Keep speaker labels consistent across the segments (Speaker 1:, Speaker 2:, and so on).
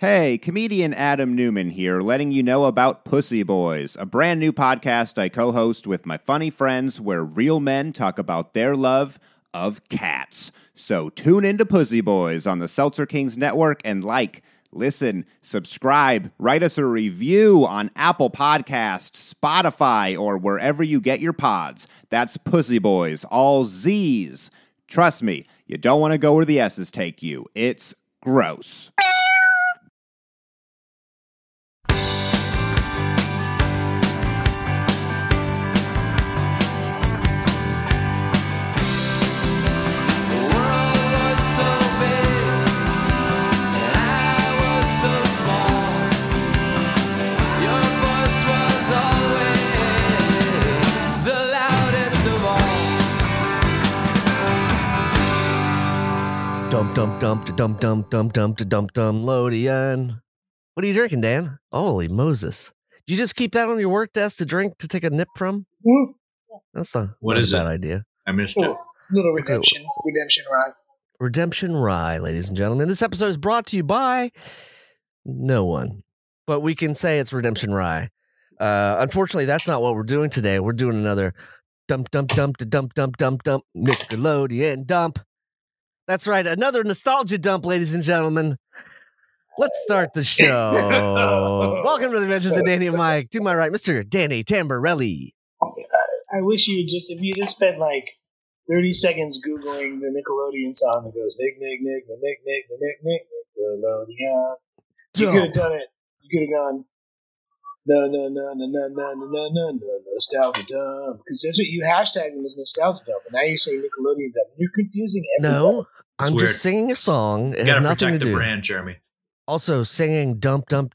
Speaker 1: Hey, comedian Adam Newman here, letting you know about Pussy Boys, a brand new podcast I co-host with my funny friends where real men talk about their love of cats. So tune into Pussy Boys on the Seltzer Kings Network and listen, subscribe, write us a review on Apple Podcasts, Spotify, or wherever you get your pods. That's Pussy Boys, all Z's. Trust me, you don't want to go where the S's take you. It's gross.
Speaker 2: Dum Lodian. What are you drinking, Dan? Holy Moses. Did you just keep that on your work desk to drink to take a nip from? That's not a bad idea.
Speaker 3: I missed it.
Speaker 4: Little redemption rye.
Speaker 2: Redemption Rye, ladies and gentlemen. This episode is brought to you by no one, but we can say it's Redemption Rye. Unfortunately, that's not what we're doing today. We're doing another dump Nickelodeon dump. That's right, another nostalgia dump, ladies and gentlemen. Let's start the show. Welcome to the Adventures of Danny and Mike. To my right, Mr. Danny Tamborelli.
Speaker 4: I wish if you just spent like 30 seconds Googling the Nickelodeon song that goes, Nick, Nickelodeon. You could have done it. You could have gone, no, nostalgia dump. Because that's what you hashtagged them as nostalgia dump. And now you're saying Nickelodeon dump. You're confusing everybody.
Speaker 2: No, I'm just singing a song. It has nothing to do.
Speaker 3: The brand, Jeremy.
Speaker 2: Also, singing dump in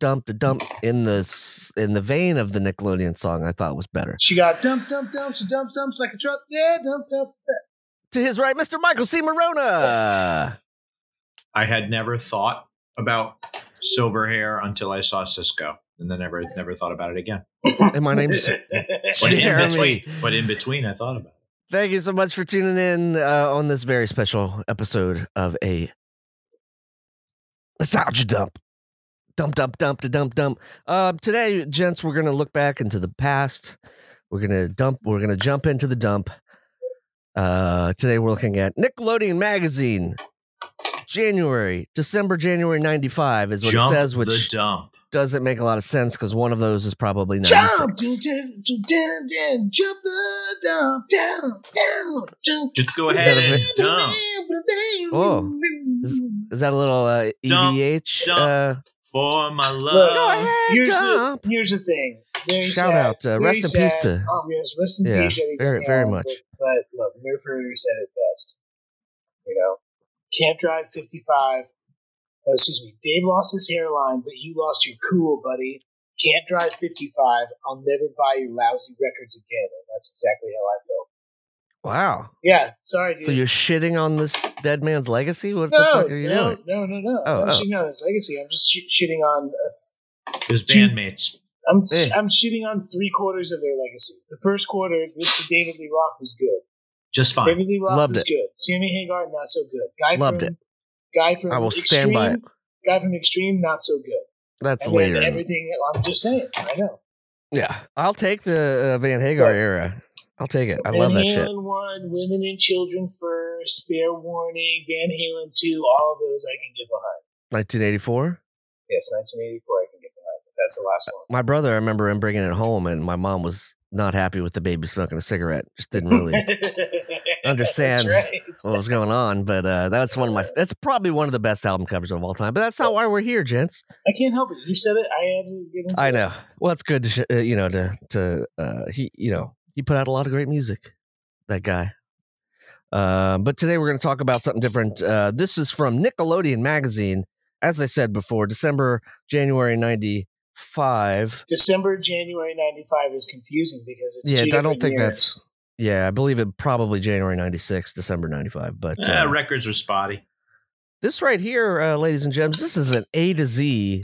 Speaker 2: the vein of the Nickelodeon song, I thought was better.
Speaker 4: She got dumps like a truck. Yeah, dump.
Speaker 2: To his right, Mr. Michael C. Morona.
Speaker 3: I had never thought about silver hair until I saw Cisco, and then never thought about it again.
Speaker 2: And my name's
Speaker 3: Jeremy. But in between, I thought about it.
Speaker 2: Thank you so much for tuning in on this very special episode of a nostalgia dump. Dump. Today, gents, we're going to look back into the past. We're going to jump into the dump. Today we're looking at Nickelodeon Magazine. December, January 95 is what it says, which
Speaker 3: the dump.
Speaker 2: Doesn't make a lot of sense because one of those is probably 96.
Speaker 4: Jump the dump, down.
Speaker 3: Just go ahead and dump.
Speaker 2: Oh, is that a little EVH?
Speaker 3: Dump for my love.
Speaker 4: Look, here's the thing.
Speaker 2: Shout out, rest in peace to.
Speaker 4: Yes, rest in peace.
Speaker 2: Very much.
Speaker 4: But look, Nerf Herder said it best. Can't drive 55. Dave lost his hairline, but you lost your cool, buddy. Can't drive 55. I'll never buy your lousy records again. And that's exactly how I felt.
Speaker 2: Wow.
Speaker 4: Yeah, sorry, dude.
Speaker 2: So you're shitting on this dead man's legacy? What the fuck are you doing?
Speaker 4: No. I'm not shitting on his legacy. I'm just shitting on
Speaker 3: his bandmates.
Speaker 4: I'm shitting on 3/4 of their legacy. The first quarter, Mr. David Lee Roth was good.
Speaker 3: Just fine.
Speaker 4: David Lee Roth
Speaker 2: Loved
Speaker 4: was
Speaker 2: it.
Speaker 4: good. Sammy Hagar, not so good. Guy from
Speaker 2: I will
Speaker 4: Extreme,
Speaker 2: stand by it.
Speaker 4: Guy from Extreme, not so good.
Speaker 2: That's
Speaker 4: and
Speaker 2: later.
Speaker 4: Everything. I'm just saying. I know.
Speaker 2: Yeah, I'll take the Van Hagar era. I'll take it. I love that shit.
Speaker 4: Van Halen 1, Women and Children First, Fair Warning, Van Halen 2, all of those I can get behind.
Speaker 2: 1984?
Speaker 4: Yes, 1984 I can get behind. But that's the last one.
Speaker 2: My brother, I remember him bringing it home, and my mom was not happy with the baby smoking a cigarette. Just didn't really understand what was going on. But that's that's probably one of the best album covers of all time. But that's not why we're here, gents.
Speaker 4: I can't help it. You said it. I had to get into
Speaker 2: I know. Well, it's good to he put out a lot of great music, that guy. But today we're going to talk about something different. This is from Nickelodeon Magazine. As I said before, January 95.
Speaker 4: December, January 95 is confusing because it's
Speaker 2: I don't think
Speaker 4: years.
Speaker 2: that's. Yeah, I believe it probably January 96, December 95. But
Speaker 3: records were spotty.
Speaker 2: This right here, ladies and gents, this is an A to Z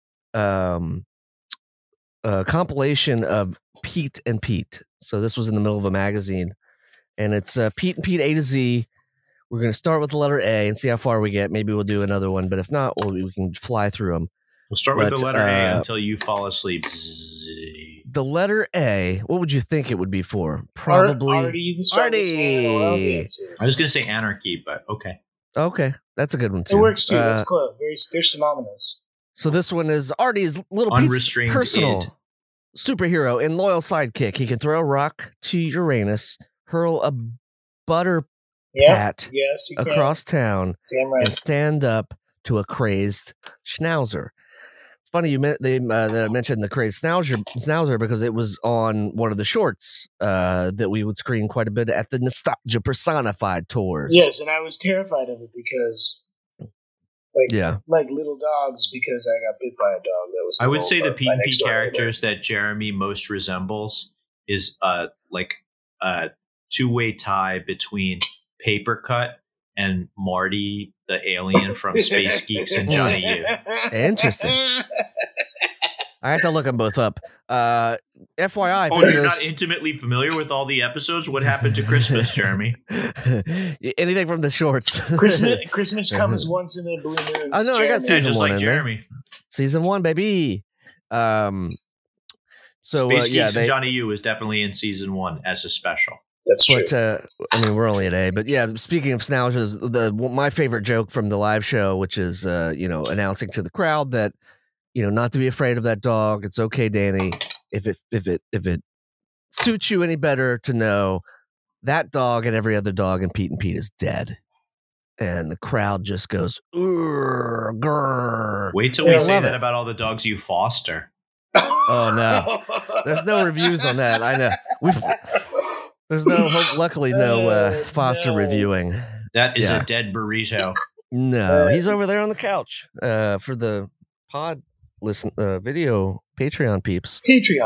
Speaker 2: compilation of Pete and Pete. So this was in the middle of a magazine, and it's Pete and Pete A to Z. We're going to start with the letter A and see how far we get. Maybe we'll do another one, but if not, we can fly through them.
Speaker 3: We'll start with
Speaker 2: But,
Speaker 3: the letter A until you fall asleep.
Speaker 2: The letter A, what would you think it would be for? Probably
Speaker 4: Artie, the strongest man in the world. Yeah,
Speaker 3: I was going to say anarchy, but okay.
Speaker 2: Okay, that's a good one
Speaker 4: it
Speaker 2: too.
Speaker 4: works too. That's close. They're synonymous.
Speaker 2: So this one is Artie's little Pete's
Speaker 3: Unrestrained
Speaker 2: personal
Speaker 3: id.
Speaker 2: superhero and loyal sidekick. He can throw a rock to Uranus, hurl a butter pat
Speaker 4: Yes, you can.
Speaker 2: across town,
Speaker 4: Damn right.
Speaker 2: and stand up to a crazed schnauzer. It's funny that I mentioned the crazed schnauzer because it was on one of the shorts that we would screen quite a bit at the Nostalgia Personified tours.
Speaker 4: Yes, and I was terrified of it because, like little dogs, because I got bit by a dog that was.
Speaker 3: I would say the
Speaker 4: my
Speaker 3: P&P
Speaker 4: next door
Speaker 3: characters that Jeremy most resembles is like a two-way tie between Papercut and Marty the alien from Space Geeks and Johnny U.
Speaker 2: Interesting. I have to look them both up. FYI.
Speaker 3: Oh, you're not intimately familiar with all the episodes? What happened to Christmas, Jeremy?
Speaker 2: Anything from the shorts.
Speaker 4: Christmas comes once in a blue moon.
Speaker 2: I know, I got season
Speaker 3: just
Speaker 2: 1
Speaker 3: like
Speaker 2: in
Speaker 3: Jeremy.
Speaker 2: there. Season 1, baby. So
Speaker 3: Space Geeks and Johnny U is definitely in season 1 as a special.
Speaker 4: That's true.
Speaker 2: But I mean, we're only at A. But yeah, speaking of schnauzers, my favorite joke from the live show, which is announcing to the crowd that not to be afraid of that dog. It's okay, Danny. If it suits you any better to know that dog and every other dog in Pete and Pete is dead, and the crowd just goes grrr.
Speaker 3: Wait till we say that about all the dogs you foster.
Speaker 2: Oh no, there's no reviews on that. I know there's no luckily no foster reviewing.
Speaker 3: That is a dead burrito.
Speaker 2: No, he's over there on the couch for the pod video Patreon peeps.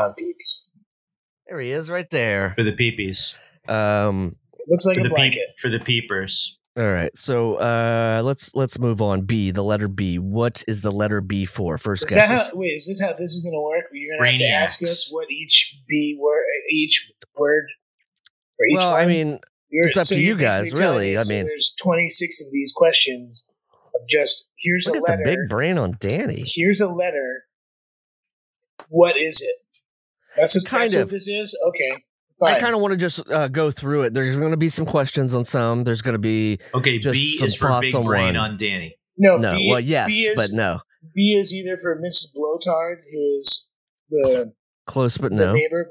Speaker 2: There he is, right there
Speaker 3: for the peepees.
Speaker 4: Looks like a blanket
Speaker 3: for the peepers.
Speaker 2: All right, so let's move on. B, the letter B. What is the letter B for? First guesses.
Speaker 4: Is this how this is going to work? You're going to have to ask us what each word. For each one?
Speaker 2: I mean, it's up to you guys, really. I mean,
Speaker 4: there's 26 of these questions of just here's
Speaker 2: look
Speaker 4: a
Speaker 2: at
Speaker 4: letter.
Speaker 2: The big brain on Danny.
Speaker 4: Here's a letter. What is it? That's what this is? Okay. Fine.
Speaker 2: I kind of want to just go through it. There's going to be some questions on some. There's going to be just
Speaker 3: B
Speaker 2: some
Speaker 3: is for
Speaker 2: thoughts
Speaker 3: big
Speaker 2: on
Speaker 3: brain
Speaker 2: one.
Speaker 3: on Danny.
Speaker 4: No.
Speaker 2: B, well, yes, but no.
Speaker 4: B is either for Mrs. Blowtard, who is the
Speaker 2: close, but
Speaker 4: the
Speaker 2: no
Speaker 4: neighbor,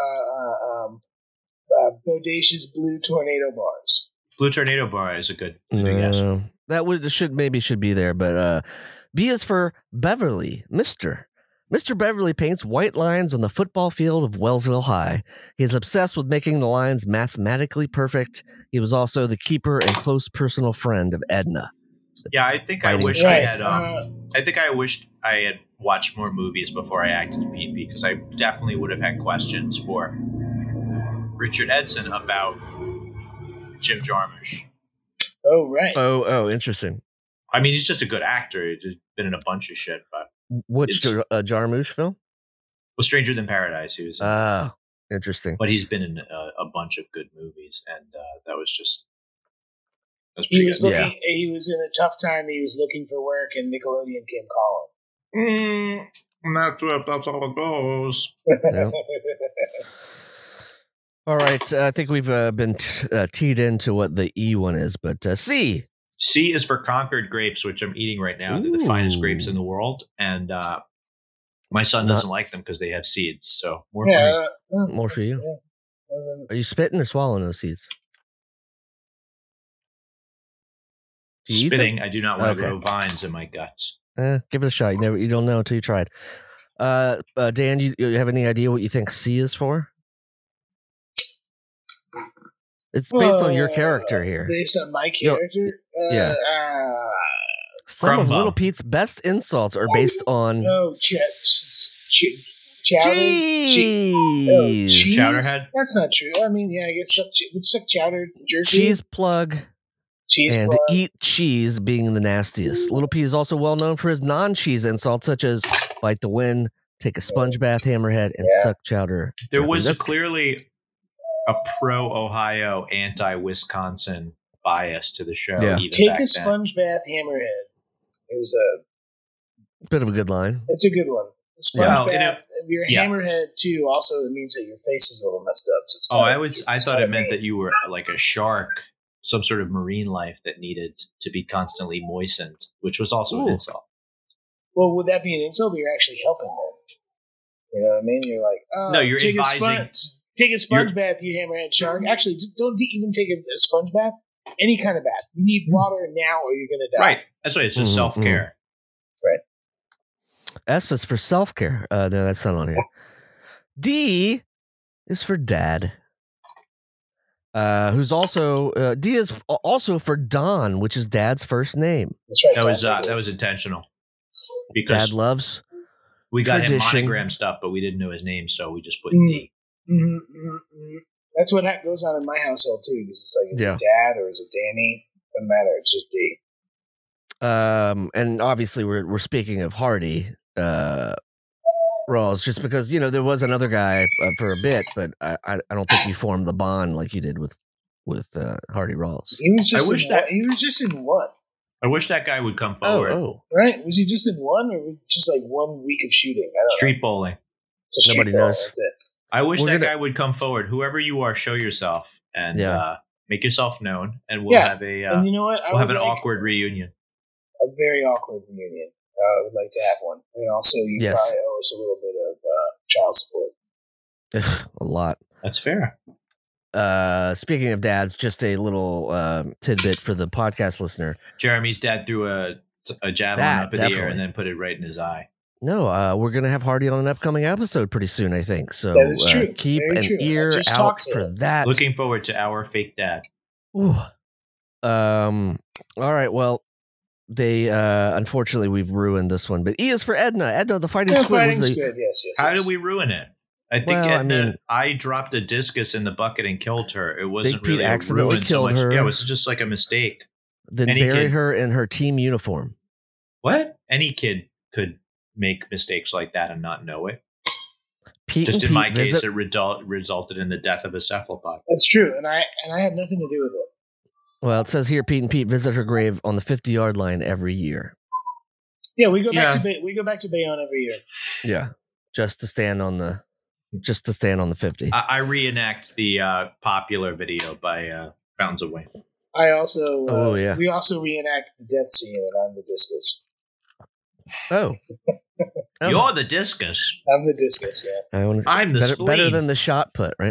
Speaker 4: or Bodacious Blue Tornado Bars.
Speaker 3: Blue Tornado Bar is a good guess.
Speaker 2: That should be there, but B is for Beverly, Mr. Beverly paints white lines on the football field of Wellsville High. He is obsessed with making the lines mathematically perfect. He was also the keeper and close personal friend of Edna.
Speaker 3: Yeah, I think I wish I had. I think I wished I had watched more movies before I acted in P&P, because I definitely would have had questions for Richard Edson about Jim Jarmusch.
Speaker 4: Oh, right.
Speaker 2: Oh, interesting.
Speaker 3: I mean, he's just a good actor. He's been in a bunch of shit, but.
Speaker 2: Which Jarmusch film?
Speaker 3: Well, Stranger Than Paradise. He was.
Speaker 2: Interesting.
Speaker 3: But he's been in a bunch of good movies, and that was just.
Speaker 4: He was looking. Yeah. He was in a tough time. He was looking for work, and Nickelodeon came calling.
Speaker 3: That's all it goes.
Speaker 2: Yeah. All right, I think we've been teed into what the E one is, but C.
Speaker 3: C is for Concord grapes, which I'm eating right now. They're the finest grapes in the world, and my son doesn't like them because they have seeds. So more for me.
Speaker 2: More for you. Yeah. Are you spitting or swallowing those seeds?
Speaker 3: Do you spitting. I do not want to grow vines in my guts.
Speaker 2: Give it a shot. You don't know until you tried. Dan, you have any idea what you think C is for? It's based on your character here.
Speaker 4: Based on my character?
Speaker 2: Some of Little Pete's best insults are based on...
Speaker 4: cheese.
Speaker 3: Chowderhead?
Speaker 4: That's not true. I mean, I guess suck chowder jerky.
Speaker 2: Cheese plug. Eat cheese being the nastiest. Little Pete is also well known for his non-cheese insults, such as bite the wind, take a sponge bath, hammerhead, and suck chowder.
Speaker 3: There was clearly a pro-Ohio, anti-Wisconsin bias to the show.
Speaker 2: Yeah.
Speaker 3: Even
Speaker 4: take
Speaker 3: back
Speaker 4: a sponge bath, hammerhead is a
Speaker 2: Bit of a good line.
Speaker 4: It's a good one. Sponge bath. If you're a
Speaker 3: yeah.
Speaker 4: hammerhead too, also it means that your face is a little messed up. So
Speaker 3: I thought it meant that you were like a shark, some sort of marine life that needed to be constantly moistened, which was also an insult.
Speaker 4: Well, would that be an insult? Or you're actually helping them. You know what I mean? You're like, oh,
Speaker 3: no, you're
Speaker 4: take
Speaker 3: advising.
Speaker 4: Take a sponge bath, you hammerhead shark. Actually, don't even take a sponge bath. Any kind of bath. You need water now, or you're going to die.
Speaker 3: Right. That's why it's just self-care.
Speaker 4: Right.
Speaker 2: S is for self-care. No, that's not on here. D is for dad. Who's also D is also for Don, which is dad's first name.
Speaker 4: That's right.
Speaker 3: That was intentional. Because
Speaker 2: dad loves
Speaker 3: we got
Speaker 2: tradition.
Speaker 3: him monogram stuff, but we didn't know his name, so we just put D.
Speaker 4: That's what goes on in my household too. Because it's like, is it Dad or is it Danny? Doesn't matter. It's just D.
Speaker 2: And obviously we're speaking of Hardy Rawls, just because there was another guy for a bit, but I don't think you formed the bond like you did with Hardy Rawls.
Speaker 4: He was just in one.
Speaker 3: I wish that guy would come forward.
Speaker 4: Right? Was he just in one, or was it just like 1 week of shooting? I don't
Speaker 3: Street
Speaker 4: know.
Speaker 3: bowling.
Speaker 2: Nobody knows.
Speaker 4: That's it.
Speaker 3: I wish that guy would come forward. Whoever you are, show yourself and make yourself known, and we'll have a.
Speaker 4: And you know what?
Speaker 3: We'll have an awkward reunion.
Speaker 4: A very awkward reunion. I would like to have one, and also you probably owe us a little bit of child support.
Speaker 2: A lot.
Speaker 3: That's fair.
Speaker 2: Speaking of dads, just a little tidbit for the podcast listener.
Speaker 3: Jeremy's dad threw a javelin up in the air and then put it right in his eye.
Speaker 2: No, we're going to have Hardy on an upcoming episode pretty soon, I think. So
Speaker 4: that is true.
Speaker 2: Keep an ear out for that.
Speaker 3: Looking forward to our fake dad.
Speaker 2: Ooh. All right. Well, they unfortunately we've ruined this one, but E is for Edna. Edna, the fighting squid.
Speaker 4: Yes.
Speaker 3: How did we ruin it? I think Edna. I dropped a discus in the bucket and killed her. It wasn't really
Speaker 2: accidentally killed her.
Speaker 3: Yeah, it was just like a mistake.
Speaker 2: Then buried her in her team uniform.
Speaker 3: What? Any kid could make mistakes like that and not know it.
Speaker 2: Just
Speaker 3: in my case, it resulted in the death of a cephalopod.
Speaker 4: That's true, and I had nothing to do with it.
Speaker 2: Well, it says here, Pete and Pete visit her grave on the 50-yard line every year.
Speaker 4: Yeah, we go back to Bayonne every year.
Speaker 2: Yeah, just to stand on the 50.
Speaker 3: I reenact the popular video by Fountains of Wayne.
Speaker 4: I also we also reenact the death scene, and I'm the discus.
Speaker 2: Oh.
Speaker 3: You're the discus.
Speaker 4: I'm the discus, yeah.
Speaker 3: I'm the spleen.
Speaker 2: Better than the shot put, right?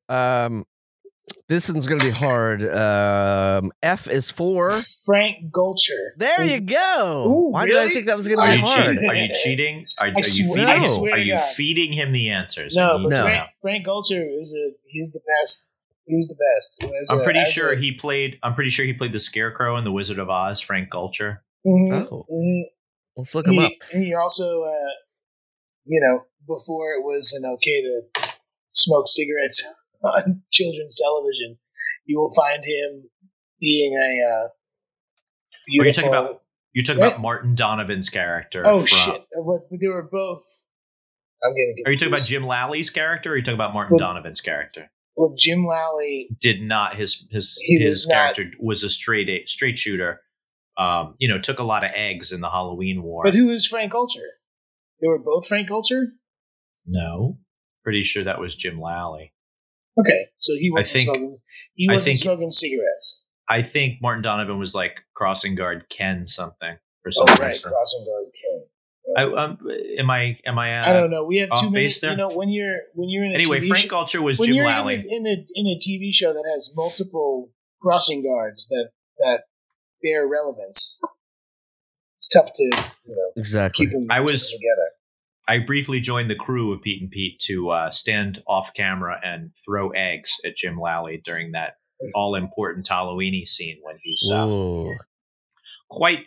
Speaker 2: This one's going to be hard. F is for
Speaker 4: Frank Gulcher.
Speaker 2: There you go.
Speaker 4: Ooh,
Speaker 2: Why
Speaker 4: really?
Speaker 2: did I think that was going to be hard?
Speaker 3: Are you cheating? Are you feeding him the answers?
Speaker 4: No, but Frank Gulcher he's the best. He's the best.
Speaker 3: I'm pretty sure he played the Scarecrow in The Wizard of Oz. Frank Gulcher.
Speaker 2: Let's look him up.
Speaker 4: He also, before it was okay to smoke cigarettes on children's television, you will find him being a beautiful...
Speaker 3: You're talking about Martin Donovan's character.
Speaker 4: Shit. They were both... I'm getting confused.
Speaker 3: Are you talking about Jim Lally's character, or are you talking about Martin Donovan's character?
Speaker 4: Well, Jim Lally...
Speaker 3: did not... His character was a straight shooter. Took a lot of eggs in the Halloween War.
Speaker 4: But who is Frank Gulcher? They were both Frank Gulcher?
Speaker 3: No. Pretty sure that was Jim Lally.
Speaker 4: Okay, so he wasn't smoking cigarettes.
Speaker 3: I think Martin Donovan was like crossing guard Ken something for some reason.
Speaker 4: Crossing guard Ken.
Speaker 3: Am I?
Speaker 4: I don't know. We have too many.
Speaker 3: There?
Speaker 4: When you're in a
Speaker 3: anyway,
Speaker 4: TV
Speaker 3: Frank Gulcher was Jim Lally
Speaker 4: in a TV show that has multiple crossing guards that bear relevance. It's tough to
Speaker 2: exactly.
Speaker 4: keep them together.
Speaker 3: I briefly joined the crew of Pete and Pete to stand off camera and throw eggs at Jim Lally during that all-important Halloweeny scene when he's quite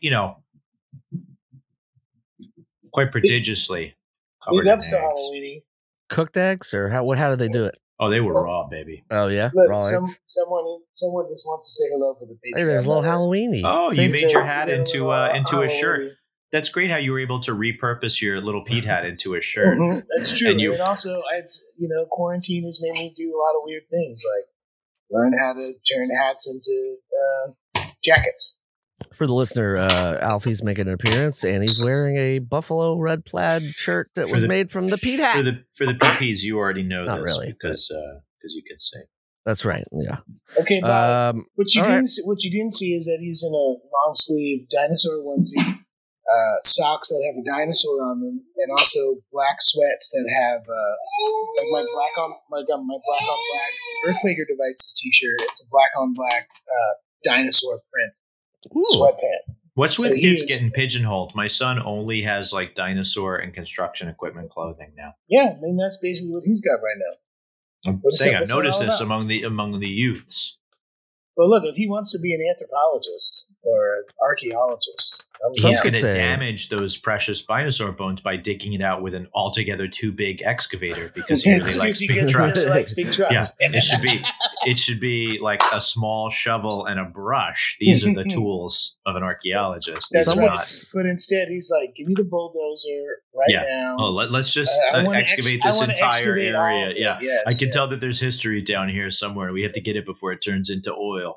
Speaker 3: prodigiously covered in eggs.
Speaker 4: Halloweeny.
Speaker 2: Cooked eggs, or how did they do it?
Speaker 3: Oh, they were raw, baby.
Speaker 2: Oh yeah,
Speaker 4: look,
Speaker 2: raw eggs.
Speaker 4: Someone just wants to say hello for the Patreon.
Speaker 2: Hey, there's a little Halloweeny.
Speaker 3: Oh, you made your hat into a shirt. That's great how you were able to repurpose your little Pete hat into a shirt.
Speaker 4: Mm-hmm. That's true. And also, quarantine has made me do a lot of weird things, like learn how to turn hats into jackets.
Speaker 2: For the listener, Alfie's making an appearance, and he's wearing a buffalo red plaid shirt that was made from the Pete hat.
Speaker 3: For the PPs, you already know
Speaker 2: Not
Speaker 3: this
Speaker 2: really,
Speaker 3: because you can say.
Speaker 2: That's right. Yeah.
Speaker 4: Okay, Bob. What you didn't see is that he's in a long sleeve dinosaur onesie, socks that have a dinosaur on them, and also black sweats that have like my black on black Earthquaker Devices t-shirt. It's a black on black dinosaur print sweatpant.
Speaker 3: What's with kids getting pigeonholed? My son only has like dinosaur and construction equipment clothing now.
Speaker 4: Yeah, I mean that's basically what he's got right now.
Speaker 3: I'm saying I've noticed this among the youths.
Speaker 4: Well, look, if he wants to be an anthropologist or an archaeologist,
Speaker 3: he's going to damage those precious dinosaur bones by digging it out with an altogether too big excavator because he really likes big trucks. Yeah, it should be like a small shovel and a brush. These are the tools of an archaeologist.
Speaker 4: That's right. But instead, he's like, "Give me the bulldozer now."
Speaker 3: Oh, let's just excavate this entire area. Yeah, yes, I can tell that there's history down here somewhere. We have to get it before it turns into oil.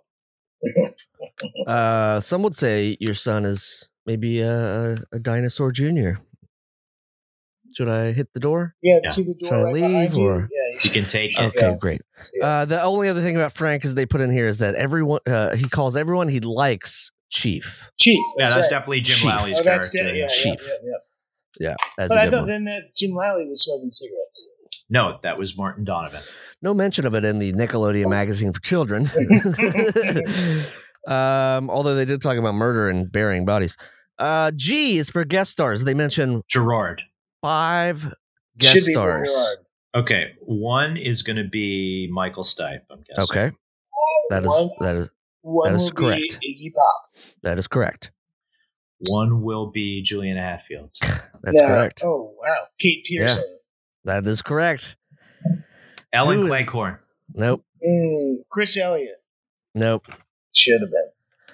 Speaker 2: Some would say your son is maybe a dinosaur junior. Should I hit the door?
Speaker 4: Yeah. See the door.
Speaker 2: Should I leave or
Speaker 3: you can take it?
Speaker 2: Okay, great. The only other thing about Frank is they put in here is that everyone he calls everyone he likes Chief.
Speaker 3: That's definitely Jim Lally's character.
Speaker 2: Chief. Yeah.
Speaker 4: But I thought then that Jim Lally was smoking cigarettes.
Speaker 3: No, that was Martin Donovan.
Speaker 2: No mention of it in the Nickelodeon magazine for children. Although they did talk about murder and burying bodies. G is for guest stars. They mention
Speaker 3: Gerard.
Speaker 2: 5 guest stars.
Speaker 3: Okay, 1 is going to be Michael Stipe, I'm guessing.
Speaker 2: Okay. That is correct.
Speaker 4: Iggy Pop.
Speaker 2: That is correct.
Speaker 3: 1 will be Juliana Hatfield.
Speaker 2: That's correct.
Speaker 4: Oh, wow. Kate Pearson.
Speaker 2: Yeah, that is correct.
Speaker 3: Ellen Cleghorn.
Speaker 2: Nope.
Speaker 4: Chris Elliott.
Speaker 2: Nope.
Speaker 4: Should have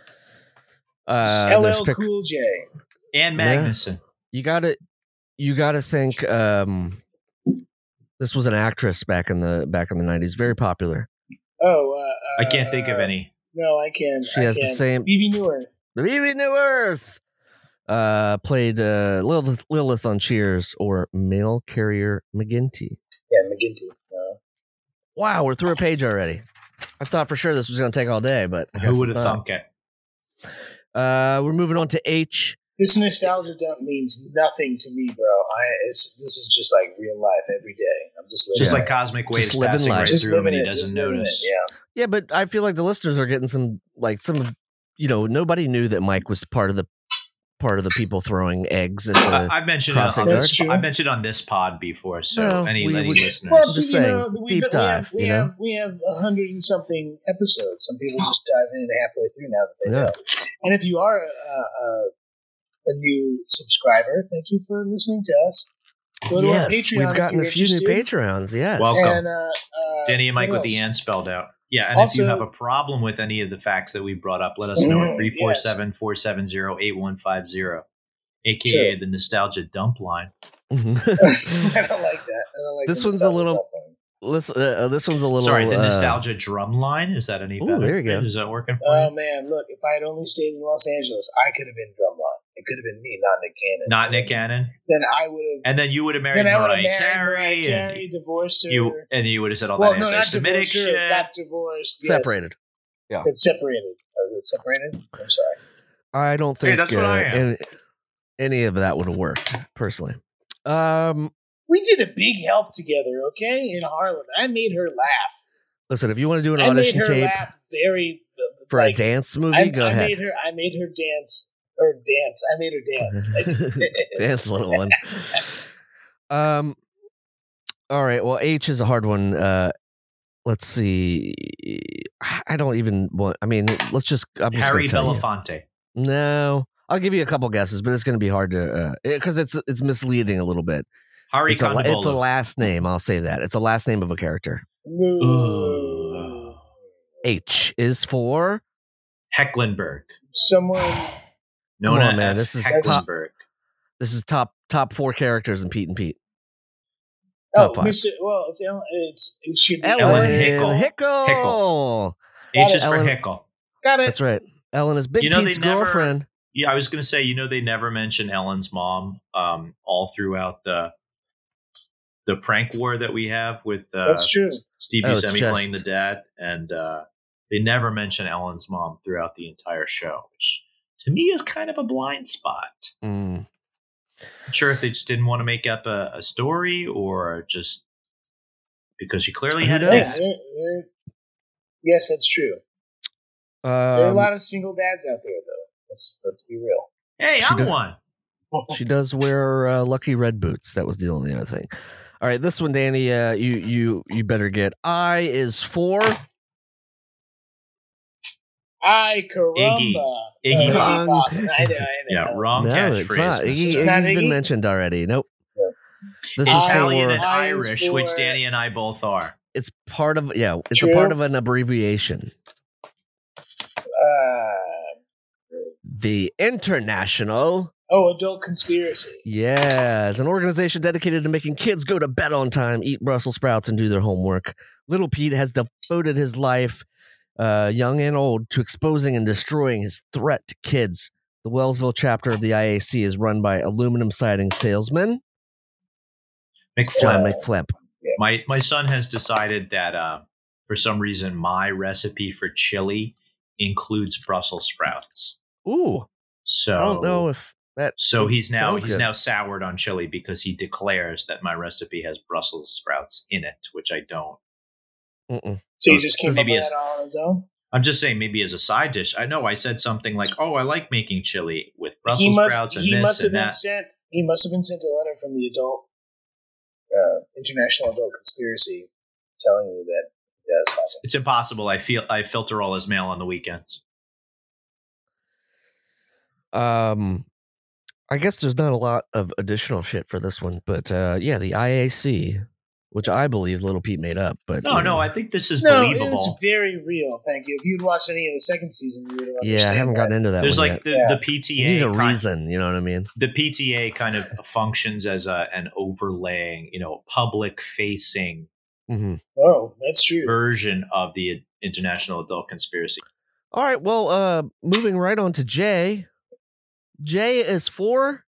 Speaker 4: been. LL Cool J.
Speaker 3: And Magnuson.
Speaker 2: Yeah. You gotta think this was an actress back in the 90s, very popular.
Speaker 3: I can't think of any.
Speaker 4: No, I can.
Speaker 2: She has the same
Speaker 4: Bebe Neuwirth.
Speaker 2: Bebe Neuwirth played Lilith on Cheers or Mail Carrier McGinty.
Speaker 4: Yeah, McGinty.
Speaker 2: Wow, we're through a page already. I thought for sure this was going to take all day, but
Speaker 3: who would have thunk it?
Speaker 2: We're moving on to H.
Speaker 4: This nostalgia dump means nothing to me, bro. This is just like real life every day. I'm just living.
Speaker 3: Just like Cosmic Wave passing right through him and he doesn't notice.
Speaker 2: Yeah, but I feel like the listeners are getting some, nobody knew that Mike was part of the people throwing eggs.
Speaker 3: I've mentioned on this pod before, so any listeners.
Speaker 2: Well, I'm just saying, deep dive.
Speaker 4: We have 100 and something episodes. Some people just dive in halfway through now that they know. And if you are a new subscriber, thank you for listening to us. Go to our Patreon.
Speaker 2: We've gotten a few new Patreons. Yes,
Speaker 3: welcome. And, Danny and Mike with the and spelled out. Yeah, and also, if you have a problem with any of the facts that we brought up, let us know at 347-470-8150, a.k.a. the Nostalgia Dump Line.
Speaker 4: I don't like that.
Speaker 2: This one's a little... This one's a little...
Speaker 3: Sorry, the Nostalgia Drum Line? Is that any better?
Speaker 2: There you go.
Speaker 3: Is that working for you?
Speaker 4: Oh, man, look, if I had only stayed in Los Angeles, I could have been Drumline. It could have been me, not Nick Cannon.
Speaker 3: Not Nick Cannon?
Speaker 4: Then I would have...
Speaker 3: And then you would have married Mariah
Speaker 4: Carey. Divorced her.
Speaker 3: And you would have said all that anti-Semitic shit.
Speaker 4: Not divorced. Yes.
Speaker 2: Separated. Yeah.
Speaker 4: It's separated. Is it separated? I'm sorry.
Speaker 2: I don't think
Speaker 3: that's what I am.
Speaker 2: Any of that would have worked, personally.
Speaker 4: We did a big help together, okay, in Harlem. I made her laugh.
Speaker 2: Listen, if you want to do an audition tape
Speaker 4: laugh very
Speaker 2: for a dance movie, go ahead.
Speaker 4: I made her dance. Or dance. I made her dance.
Speaker 2: Dance, little one. All right. Well, H is a hard one. Let's see. I don't even want. I mean, let's just.
Speaker 3: Harry Belafonte.
Speaker 2: No, I'll give you a couple guesses, but it's going to be hard to because it's misleading a little bit.
Speaker 3: Harry Condabolo.
Speaker 2: It's a last name. I'll say that it's a last name of a character. H is for
Speaker 3: Hecklenberg.
Speaker 4: Someone.
Speaker 3: Nona
Speaker 2: Come on, man. This is
Speaker 3: Hecklenberg.
Speaker 2: This is top 4 characters in Pete and Pete.
Speaker 4: Top 5. It should be
Speaker 2: Ellen Hickle.
Speaker 3: H is for Hickle.
Speaker 4: Got it.
Speaker 3: Hickle.
Speaker 4: Got it.
Speaker 2: That's right. Ellen is Big Pete's girlfriend.
Speaker 3: Yeah, I was going to say, they never mention Ellen's mom all throughout the prank war that we have with
Speaker 4: That's true.
Speaker 3: Steve Buscemi playing the dad, and they never mention Ellen's mom throughout the entire show, which to me is kind of a blind spot. I'm sure if they just didn't want to make up a story, or just because she clearly had a dad.
Speaker 4: Yes, that's true. There are a lot of single dads out there, though. Let's be real.
Speaker 3: Hey, I'm one.
Speaker 2: She does wear lucky red boots. That was the only other thing. All right, this one, Danny, you better get. I is for
Speaker 4: caramba.
Speaker 3: Iggy.
Speaker 2: Wrong.
Speaker 4: I know.
Speaker 3: Yeah, wrong catchphrase.
Speaker 2: Iggy's been mentioned already. Nope.
Speaker 4: Yeah.
Speaker 2: This
Speaker 3: Italian
Speaker 2: is
Speaker 3: and Irish, which Danny and I both are.
Speaker 2: It's part of it's a part of an abbreviation. The International
Speaker 4: Adult Conspiracy.
Speaker 2: Yeah, it's an organization dedicated to making kids go to bed on time, eat Brussels sprouts, and do their homework. Little Pete has devoted his life, young and old, to exposing and destroying his threat to kids. The Wellsville chapter of the IAC is run by aluminum siding salesman John McFlip.
Speaker 3: Yeah. My son has decided that for some reason my recipe for chili includes Brussels sprouts.
Speaker 2: Ooh.
Speaker 3: So
Speaker 2: I don't know if that.
Speaker 3: So he's now soured on chili because he declares that my recipe has Brussels sprouts in it, which I don't.
Speaker 4: So you just came up with that all on his own?
Speaker 3: I'm just saying, maybe as a side dish. I know I said something like, "Oh, I like making chili with Brussels sprouts and this and that."
Speaker 4: He must have been sent a letter from the International Adult Conspiracy telling you that. Yes,
Speaker 3: it's impossible. I filter all his mail on the weekends.
Speaker 2: I guess there's not a lot of additional shit for this one, but the IAC, which I believe Little Pete made up, but
Speaker 3: no, I think this is believable.
Speaker 4: It was very real. Thank you. If you'd watched any of the second season, you would have understood.
Speaker 2: Yeah, I haven't gotten into that.
Speaker 3: There's
Speaker 2: one
Speaker 3: like
Speaker 2: yet.
Speaker 3: The PTA.
Speaker 2: You need a reason, you know what I mean?
Speaker 3: The PTA kind of functions as an overlaying, public facing.
Speaker 2: Mm-hmm.
Speaker 4: Oh, that's true.
Speaker 3: Version of the International Adult Conspiracy.
Speaker 2: All right, well, moving right on to Jay. Jay is for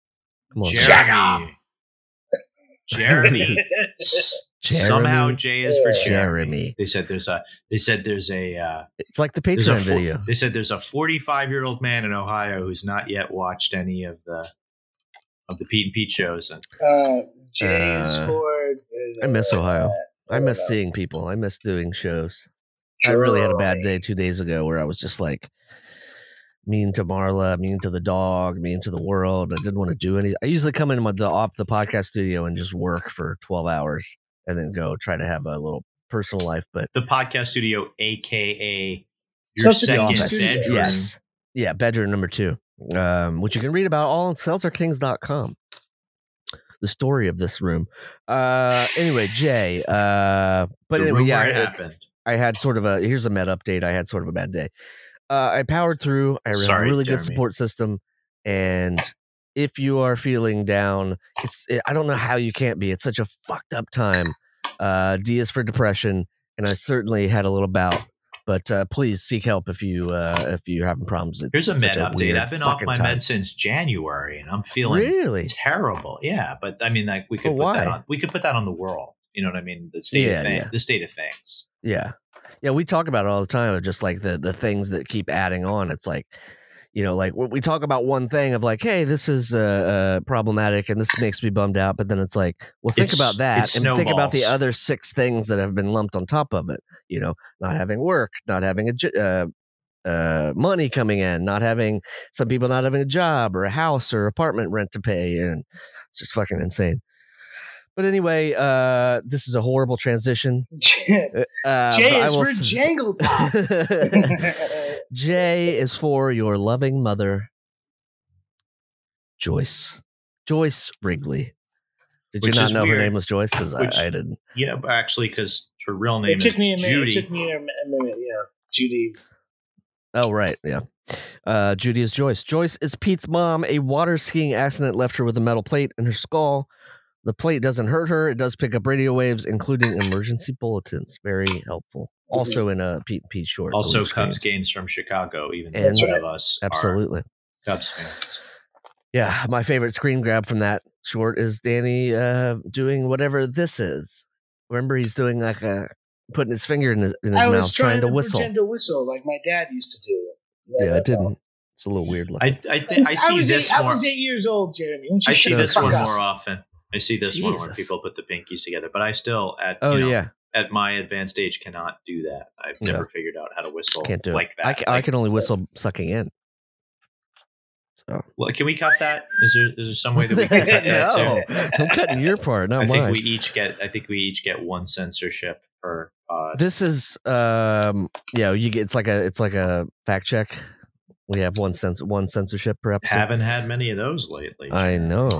Speaker 3: Jeremy. Jeremy. Somehow Jay is for Jeremy. They said there's a.
Speaker 2: It's like the Patreon video.
Speaker 3: They said there's a 45-year-old man in Ohio who's not yet watched any of the Pete and Pete shows. And
Speaker 4: Jay is for.
Speaker 2: I miss Ohio. I miss seeing people. I miss doing shows. I really had a bad day 2 days ago where I was just like mean to Marla, mean to the dog, mean to the world. I didn't want to do anything. I usually come in off the podcast studio and just work for 12 hours and then go try to have a little personal life. But
Speaker 3: the podcast studio, aka your second bedroom.
Speaker 2: Yes. Yeah, bedroom number 2, which you can read about all on seltzerkings.com. The story of this room. Anyway, Jay. But anyway, yeah,
Speaker 3: it happened.
Speaker 2: I had here's a med update. I had sort of a bad day. I powered through. I have a really good support system. And if you are feeling down, I don't know how you can't be. It's such a fucked up time. D is for depression. And I certainly had a little bout. But please seek help if you're having problems.
Speaker 3: Here's a med update. I've been off my meds since January, and I'm feeling really terrible. Yeah, but I mean, like we could put that on the world. You know what I mean? The state of things. The state of things.
Speaker 2: Yeah, we talk about it all the time. Of just like the things that keep adding on. It's like, like we talk about one thing of like, hey, this is problematic and this makes me bummed out. But then it's like, well, think about that and think about the other 6 things that have been lumped on top of it. Not having work, not having money coming in, some people not having a job or a house or apartment rent to pay. And it's just fucking insane. But anyway, this is a horrible transition.
Speaker 4: Jay is for Jangle Pop.
Speaker 2: J is for your loving mother, Joyce Wrigley. Did you not know her name was Joyce? Because I didn't.
Speaker 3: Yeah, actually, because her real name is Judy.
Speaker 4: It took me a minute. Yeah, Judy.
Speaker 2: Oh, right. Yeah. Judy is Joyce. Joyce is Pete's mom. A water skiing accident left her with a metal plate in her skull. The plate doesn't hurt her. It does pick up radio waves, including emergency bulletins. Very helpful. also in a Pete and Pete short.
Speaker 3: Also, Cubs games from Chicago, even though none of us
Speaker 2: absolutely
Speaker 3: are Cubs fans.
Speaker 2: Yeah, my favorite screen grab from that short is Danny doing whatever this is. Remember, he's doing like putting his finger in his mouth, trying to whistle.
Speaker 4: Pretend to whistle like my dad used to do.
Speaker 2: Yeah, it didn't. It's a little weird looking.
Speaker 4: I was 8 years old, Jeremy.
Speaker 3: I see this one more often. I see this one where people put the pinkies together, but I still at my advanced age cannot do that. I've never figured out how to whistle like that.
Speaker 2: I can only whistle sucking in. So.
Speaker 3: Well, can we cut that? Is there some way that we can cut that too?
Speaker 2: I'm cutting your part, not mine.
Speaker 3: I think we each get one censorship per pod.
Speaker 2: This is you get it's like a fact check. We have one censorship per episode.
Speaker 3: Haven't had many of those lately.
Speaker 2: I know.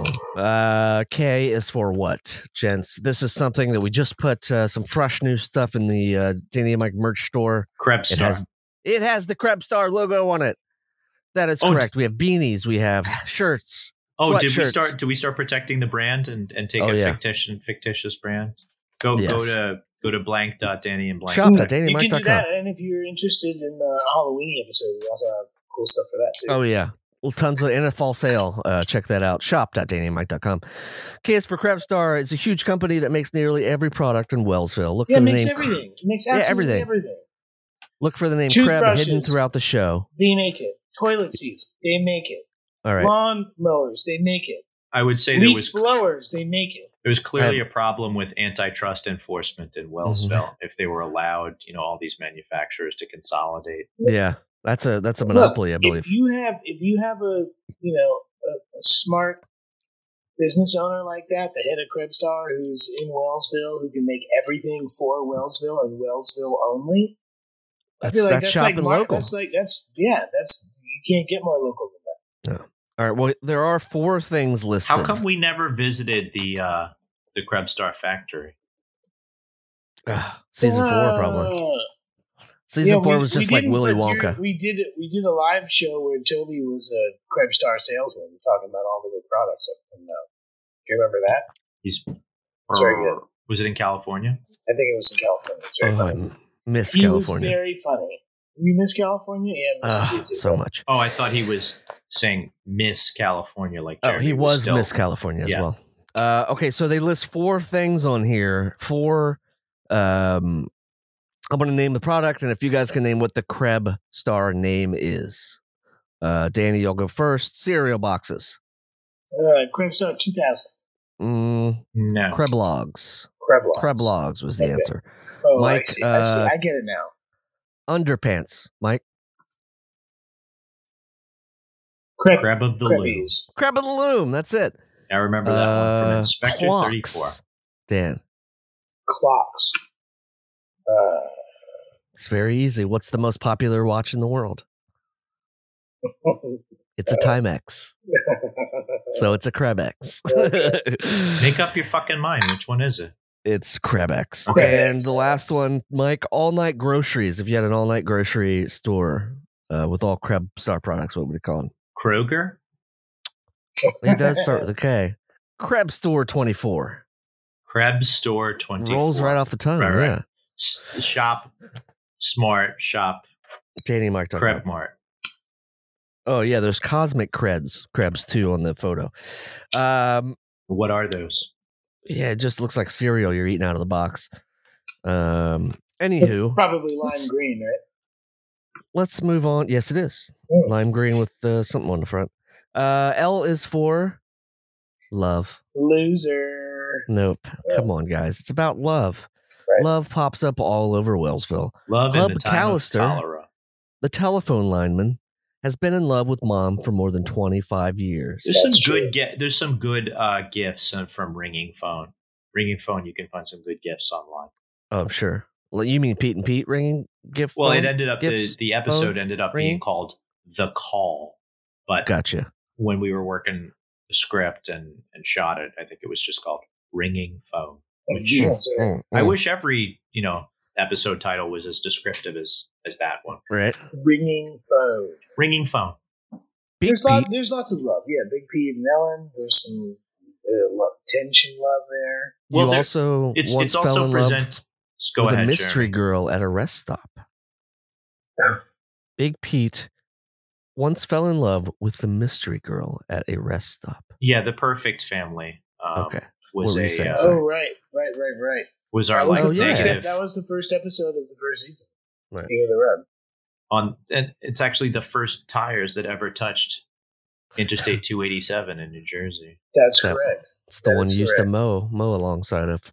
Speaker 2: K is for what, gents? This is something that we just put some fresh new stuff in the Danny and Mike merch store.
Speaker 3: Krebstar.
Speaker 2: It has the Krebstar logo on it. That is correct. We have beanies. We have shirts.
Speaker 3: Oh, did we start protecting the brand and take a fictitious brand? Go to blank.dannyandblank.
Speaker 2: Shop.dannyandmike.com.
Speaker 4: You can do that, and if you're interested in the Halloween episode, we also have cool stuff for that too.
Speaker 2: Oh yeah. Well, tons of in a fall sale. Check that out. Shop.dannyandmike.com. KS for Krebstar. It's a huge company that makes nearly every product in Wellsville. Look for the
Speaker 4: makes
Speaker 2: name.
Speaker 4: Everything. It makes absolutely everything.
Speaker 2: Look for the name Kreb hidden throughout the show.
Speaker 4: They make it. Toilet seats, they make it.
Speaker 2: All right.
Speaker 4: Lawn mowers, they make it.
Speaker 3: I would say
Speaker 4: leaf blowers, they make it.
Speaker 3: There was clearly a problem with antitrust enforcement in Wellsville if they were allowed, all these manufacturers to consolidate.
Speaker 2: Yeah, that's a monopoly, I believe.
Speaker 4: If you have a smart business owner like that, the head of Krebstar, who's in Wellsville, who can make everything for Wellsville and Wellsville only.
Speaker 2: That's shopping local.
Speaker 4: You can't get more local than that.
Speaker 2: No. All right. Well, there are 4 things listed.
Speaker 3: How come we never visited the Krebstar factory?
Speaker 2: Season 4, probably. Season 4 was just like Willy Wonka.
Speaker 4: We did a live show where Toby was a Krebstar salesman talking about all the good products. Do you remember that?
Speaker 3: He's
Speaker 4: very good.
Speaker 3: Was it in California?
Speaker 4: I think it was in California. It's very funny.
Speaker 2: Miss California.
Speaker 4: He was very funny. You miss California? Yeah,
Speaker 2: so much.
Speaker 3: Oh, I thought he was saying Miss California, like Jeremy
Speaker 2: he was Miss California as well. Okay, so they list 4 things on here. 4. I'm going to name the product, and if you guys can name what the Krebstar name is. Danny, you'll go first. Cereal boxes.
Speaker 4: Krebstar 2000.
Speaker 3: No.
Speaker 2: Kreblogs. Kreblogs was the answer.
Speaker 4: Oh,
Speaker 2: Mike,
Speaker 4: I see. I get it now.
Speaker 2: Underpants, Mike.
Speaker 3: Crab of the Loom.
Speaker 2: Crab of the Loom. That's it.
Speaker 3: I remember that one from Inspector 34.
Speaker 2: Dan.
Speaker 4: Clocks.
Speaker 2: It's very easy. What's the most popular watch in the world? It's a Timex. So it's a Krebex.
Speaker 3: Make up your fucking mind. Which one is it?
Speaker 2: It's Krebex.
Speaker 4: Okay.
Speaker 2: And the last one, Mike, all night groceries. If you had an all night grocery store with all Krebstar products, what would you call them?
Speaker 3: Kroger?
Speaker 2: It does start with a K. Krebs Store 24.
Speaker 3: Krebs Store 24.
Speaker 2: Rolls right off the tongue.
Speaker 3: Right.
Speaker 2: Yeah.
Speaker 3: Shop smart. Shop.
Speaker 2: Danny Mark.
Speaker 3: Krebs Mart.
Speaker 2: Oh yeah, there's Cosmic Krebs too on the photo.
Speaker 3: What are those?
Speaker 2: Yeah, it just looks like cereal you're eating out of the box. Anywho,
Speaker 4: probably lime green, right?
Speaker 2: Let's move on. Yes, it is lime green with something on the front. L is for love.
Speaker 4: Loser.
Speaker 2: Nope. Come on, guys. It's about love.
Speaker 4: Right.
Speaker 2: Love pops up all over Wellsville.
Speaker 3: Love
Speaker 2: Hub
Speaker 3: in the time
Speaker 2: Callister,
Speaker 3: of cholera.
Speaker 2: The telephone lineman, has been in love with Mom for more than 25 years.
Speaker 3: There's some good gifts from Ringing Phone. Ringing Phone, you can find some good gifts online.
Speaker 2: Oh, I'm sure. Well, you mean Pete and Pete ringing gift?
Speaker 3: Well,
Speaker 2: phone?
Speaker 3: it ended up the episode ended up
Speaker 2: ringing?
Speaker 3: being called The Call, but
Speaker 2: gotcha.
Speaker 3: When we were working the script and shot it, I think it was just called Ringing Phone. Which I wish every episode title was as descriptive as that one.
Speaker 2: Right.
Speaker 4: Ringing Phone.
Speaker 3: Ringing Phone.
Speaker 4: There's lots of love. Yeah, Big Pete and Ellen. There's some tension love there.
Speaker 3: Well,
Speaker 2: it's also
Speaker 3: Just go
Speaker 2: with
Speaker 3: ahead,
Speaker 2: a mystery
Speaker 3: Jeremy.
Speaker 2: girl at a rest stop. Big Pete once fell in love with the mystery girl at a rest stop.
Speaker 3: Yeah, The Perfect Family.
Speaker 2: Okay.
Speaker 3: Was
Speaker 2: What were you saying?
Speaker 4: Right.
Speaker 3: Was our
Speaker 4: That was,
Speaker 3: like
Speaker 4: the
Speaker 2: negative.
Speaker 4: first, that was the first episode of the first season.
Speaker 2: Right.
Speaker 4: King of the Road.
Speaker 3: and it's actually the first tires that ever touched Interstate 287 in New Jersey.
Speaker 4: That's correct.
Speaker 2: It's the one you used to mow alongside of.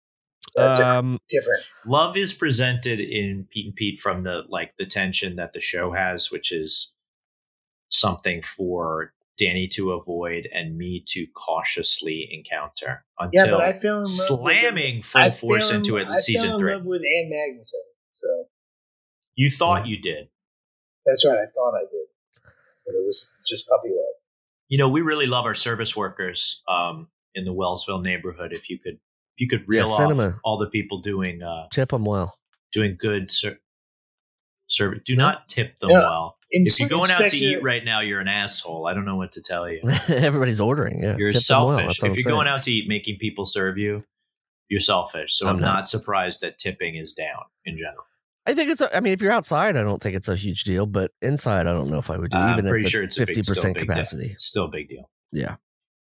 Speaker 4: Different.
Speaker 3: Love is presented in Pete and Pete from the tension that the show has, which is something for Danny to avoid and me to cautiously encounter until
Speaker 4: but I fell in love
Speaker 3: slamming full force into it in season 3.
Speaker 4: I fell in love with Ann Magnuson. So
Speaker 3: you thought you did.
Speaker 4: That's right. I thought I did, but it was just puppy love.
Speaker 3: You know, we really love our service workers in the Wellsville neighborhood. If you could reel off all the people doing
Speaker 2: tip them well,
Speaker 3: doing good service. Do not tip them well. If you're going out to eat right now, you're an asshole. I don't know what to tell you.
Speaker 2: Everybody's ordering. Yeah,
Speaker 3: you're selfish. If you're going out to eat, making people serve you, you're selfish. So I'm not surprised that tipping is down in general.
Speaker 2: I think it's. I mean, if you're outside, I don't think it's a huge deal. But inside, I don't know if I would do. Even
Speaker 3: I'm pretty
Speaker 2: at
Speaker 3: sure it's
Speaker 2: 50% capacity.
Speaker 3: It's still a big deal.
Speaker 2: Yeah,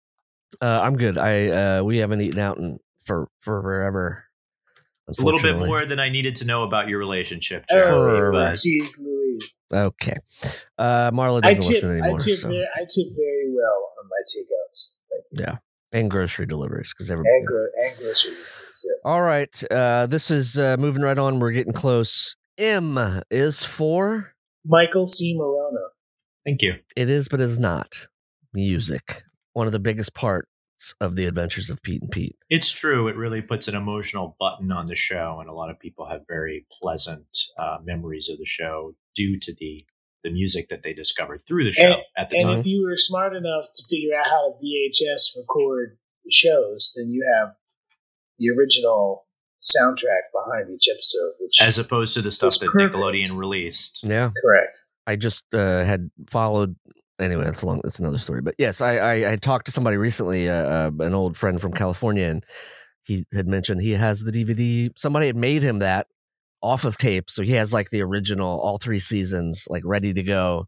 Speaker 2: I'm good. We haven't eaten out for forever.
Speaker 3: It's a little bit more than I needed to know about your relationship,
Speaker 4: Jeremy. Jeez, Louise.
Speaker 2: Okay, Marla doesn't listen anymore.
Speaker 4: I tip very well on my takeouts.
Speaker 2: Yeah, and grocery deliveries because
Speaker 4: and grocery deliveries. Yes.
Speaker 2: All right, this is moving right on. We're getting close. M is for
Speaker 4: Michael C. Morona.
Speaker 3: Thank you.
Speaker 2: It is, but it's not. Music, one of the biggest parts of the Adventures of Pete and Pete.
Speaker 3: It's true. It really puts an emotional button on the show, and a lot of people have very pleasant memories of the show due to the music that they discovered through the show at the time.
Speaker 4: And if you were smart enough to figure out how to VHS record the shows, then you have the original soundtrack behind each episode, which
Speaker 3: as opposed to the stuff that Nickelodeon released.
Speaker 2: Yeah,
Speaker 4: correct.
Speaker 2: I just had followed. Anyway, that's another story. But yes, I talked to somebody recently, an old friend from California, and he had mentioned he has the DVD. Somebody had made him that off of tape, so he has like the original, all 3 seasons, like ready to go.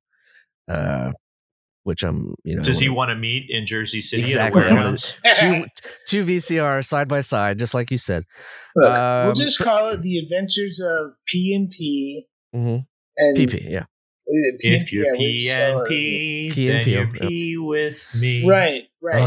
Speaker 2: Which I'm,
Speaker 3: Does he want to meet in Jersey City?
Speaker 2: Exactly. two VCR side by side, just like you said.
Speaker 4: Look, we'll just call it The Adventures of P and P.
Speaker 2: And PP, yeah.
Speaker 3: If you're P&P, then you're P with me.
Speaker 4: Right.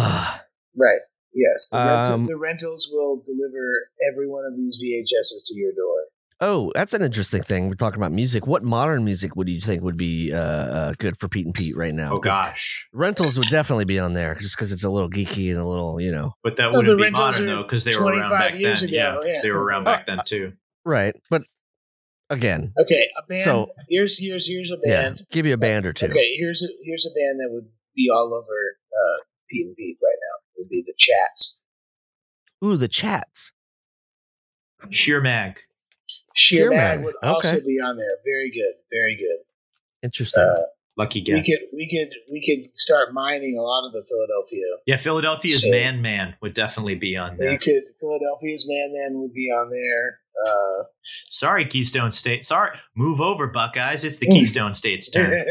Speaker 4: Yes, the rentals will deliver every one of these VHSs to your door.
Speaker 2: Oh, that's an interesting thing. We're talking about music. What modern music would you think would be good for Pete and Pete right now?
Speaker 3: Oh, gosh.
Speaker 2: Rentals would definitely be on there just because it's a little geeky and a little,
Speaker 3: But that wouldn't be modern, though, because they were around back then. Yeah, they were around back then, too.
Speaker 2: Right. But again.
Speaker 4: Okay, a band. So, here's a band.
Speaker 2: Yeah, give you a band or two.
Speaker 4: Okay, here's a band that would be all over Pete and Pete right now. It would be the Chats.
Speaker 2: Ooh, the Chats.
Speaker 3: Sheer Mag.
Speaker 4: Sheer Mag would also be on there. Very good.
Speaker 2: Interesting.
Speaker 3: Lucky guess.
Speaker 4: We could start mining a lot of the Philadelphia.
Speaker 3: Yeah, Philadelphia's Man would definitely be on there.
Speaker 4: Philadelphia's Man would be on there.
Speaker 3: Sorry, Keystone State. Sorry, move over, Buckeyes. It's the Keystone State's turn.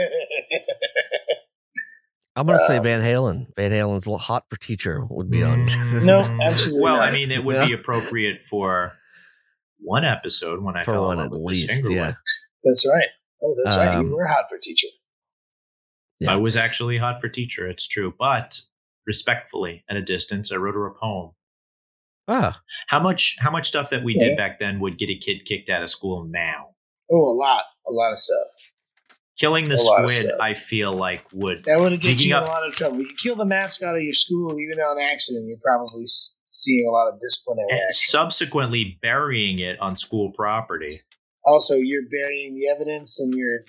Speaker 2: I'm going to say Van Halen. Van Halen's Hot for Teacher would be on.
Speaker 4: No, absolutely
Speaker 3: Well,
Speaker 4: not.
Speaker 3: I mean, it would be appropriate for one episode when I fell in love with Miss Fingerwood.
Speaker 4: That's right. Oh, that's right. You were Hot for Teacher.
Speaker 2: Yeah.
Speaker 3: I was actually Hot for Teacher. It's true. But respectfully, at a distance, I wrote her a poem. How much stuff that we did back then would get a kid kicked out of school now?
Speaker 4: Oh, a lot of stuff.
Speaker 3: Killing the squid, I feel like would
Speaker 4: get you in a lot of trouble. You kill the mascot of your school, even on accident, you're probably seeing a lot of disciplinary action.
Speaker 3: Subsequently burying it on school property.
Speaker 4: Also, you're burying the evidence, and there's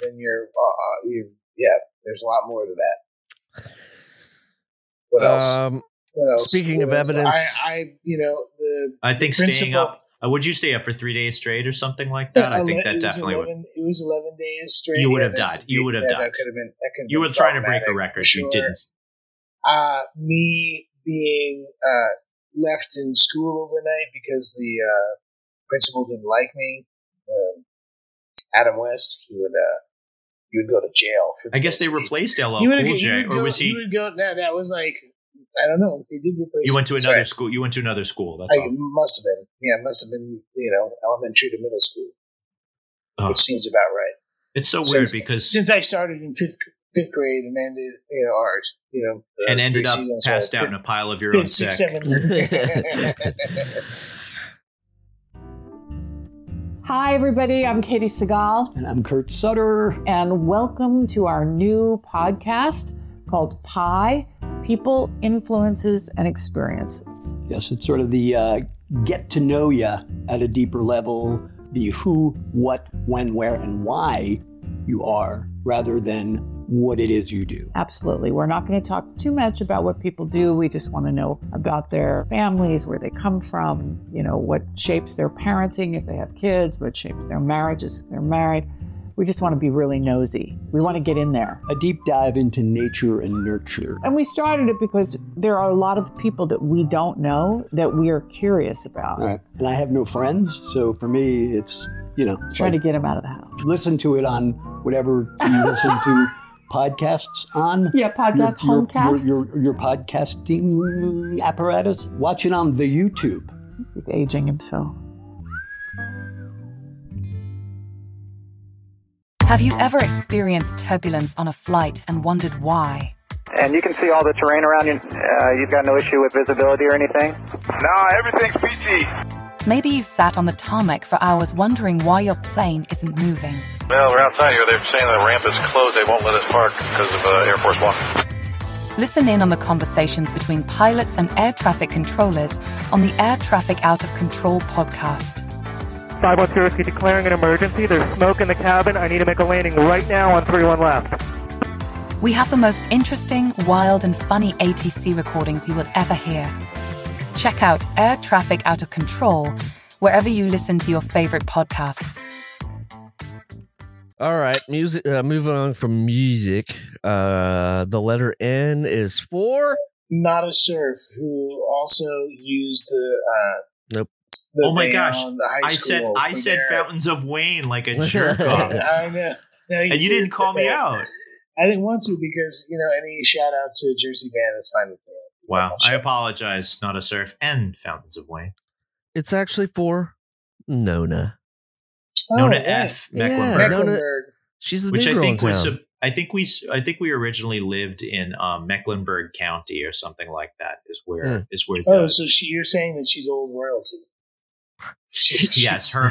Speaker 4: a lot more to that. What else?
Speaker 2: Speaking of evidence,
Speaker 3: I think staying up. Would you stay up for 3 days straight or something like that? I think that definitely would.
Speaker 4: It was 11 days straight.
Speaker 3: You would have died. You would have died. You were trying to break a record. Sure. You didn't.
Speaker 4: Me being left in school overnight because the principal didn't like me. Adam West, he would go to jail.
Speaker 3: I guess they replaced LL Cool J, or was he?
Speaker 4: He would go. No, that was like, I don't know. They did replace.
Speaker 3: You went to another school. You went to another school. That's all.
Speaker 4: Must have been. Yeah, it must have been. Elementary to middle school, which seems about right.
Speaker 3: It's so weird because
Speaker 4: since I started in fifth grade and ended,
Speaker 3: and ended up passed out in a pile of your own sick.
Speaker 4: 7.
Speaker 5: Hi, everybody. I'm Katie Segal.
Speaker 6: And I'm Kurt Sutter.
Speaker 5: And welcome to our new podcast called Pi, People, Influences, and Experiences.
Speaker 6: Yes, it's sort of the get to know you at a deeper level, the who, what, when, where, and why you are, rather than what it is you do.
Speaker 5: Absolutely. We're not going to talk too much about what people do. We just want to know about their families, where they come from, what shapes their parenting if they have kids, what shapes their marriages if they're married. We just want to be really nosy. We want to get in there.
Speaker 6: A deep dive into nature and nurture.
Speaker 5: And we started it because there are a lot of people that we don't know that we are curious about.
Speaker 6: Right. And I have no friends, so for me, it's,
Speaker 5: trying to get them out of the house.
Speaker 6: Listen to it on whatever you listen to podcasts on.
Speaker 5: Yeah, podcast, homecasts.
Speaker 6: Your podcasting apparatus. Watch it on the YouTube.
Speaker 5: He's aging himself.
Speaker 7: Have you ever experienced turbulence on a flight and wondered why?
Speaker 8: And you can see all the terrain around you. You've got no issue with visibility or anything?
Speaker 9: No, everything's PG.
Speaker 7: Maybe you've sat on the tarmac for hours wondering why your plane isn't moving.
Speaker 9: Well, we're outside here. They're saying the ramp is closed. They won't let us park because of Air Force One.
Speaker 7: Listen in on the conversations between pilots and air traffic controllers on the Air Traffic Out of Control podcast.
Speaker 10: 510 declaring an emergency. There's smoke in the cabin. I need to make a landing right now on 31 left.
Speaker 7: We have the most interesting, wild, and funny ATC recordings you will ever hear. Check out Air Traffic Out of Control wherever you listen to your favorite podcasts.
Speaker 2: All right, music. Moving on from music. The letter N is for
Speaker 4: Not a Surf, who also used the.
Speaker 2: Nope.
Speaker 3: Oh my gosh! I said Fountains of Wayne like a jerk off.
Speaker 4: I know. No,
Speaker 3: and you didn't call me out.
Speaker 4: I didn't want to because any shout out to Jersey band is fine with me.
Speaker 3: Wow, I apologize. Not a Surf and Fountains of Wayne.
Speaker 2: It's actually for Nona.
Speaker 3: Nona F. Mecklenburg.
Speaker 2: Nona, she's the
Speaker 3: which
Speaker 2: new girl in town.
Speaker 3: I think we originally lived in Mecklenburg County or something like that. Is where.
Speaker 4: So you're saying that she's old royalty.
Speaker 3: Yes, her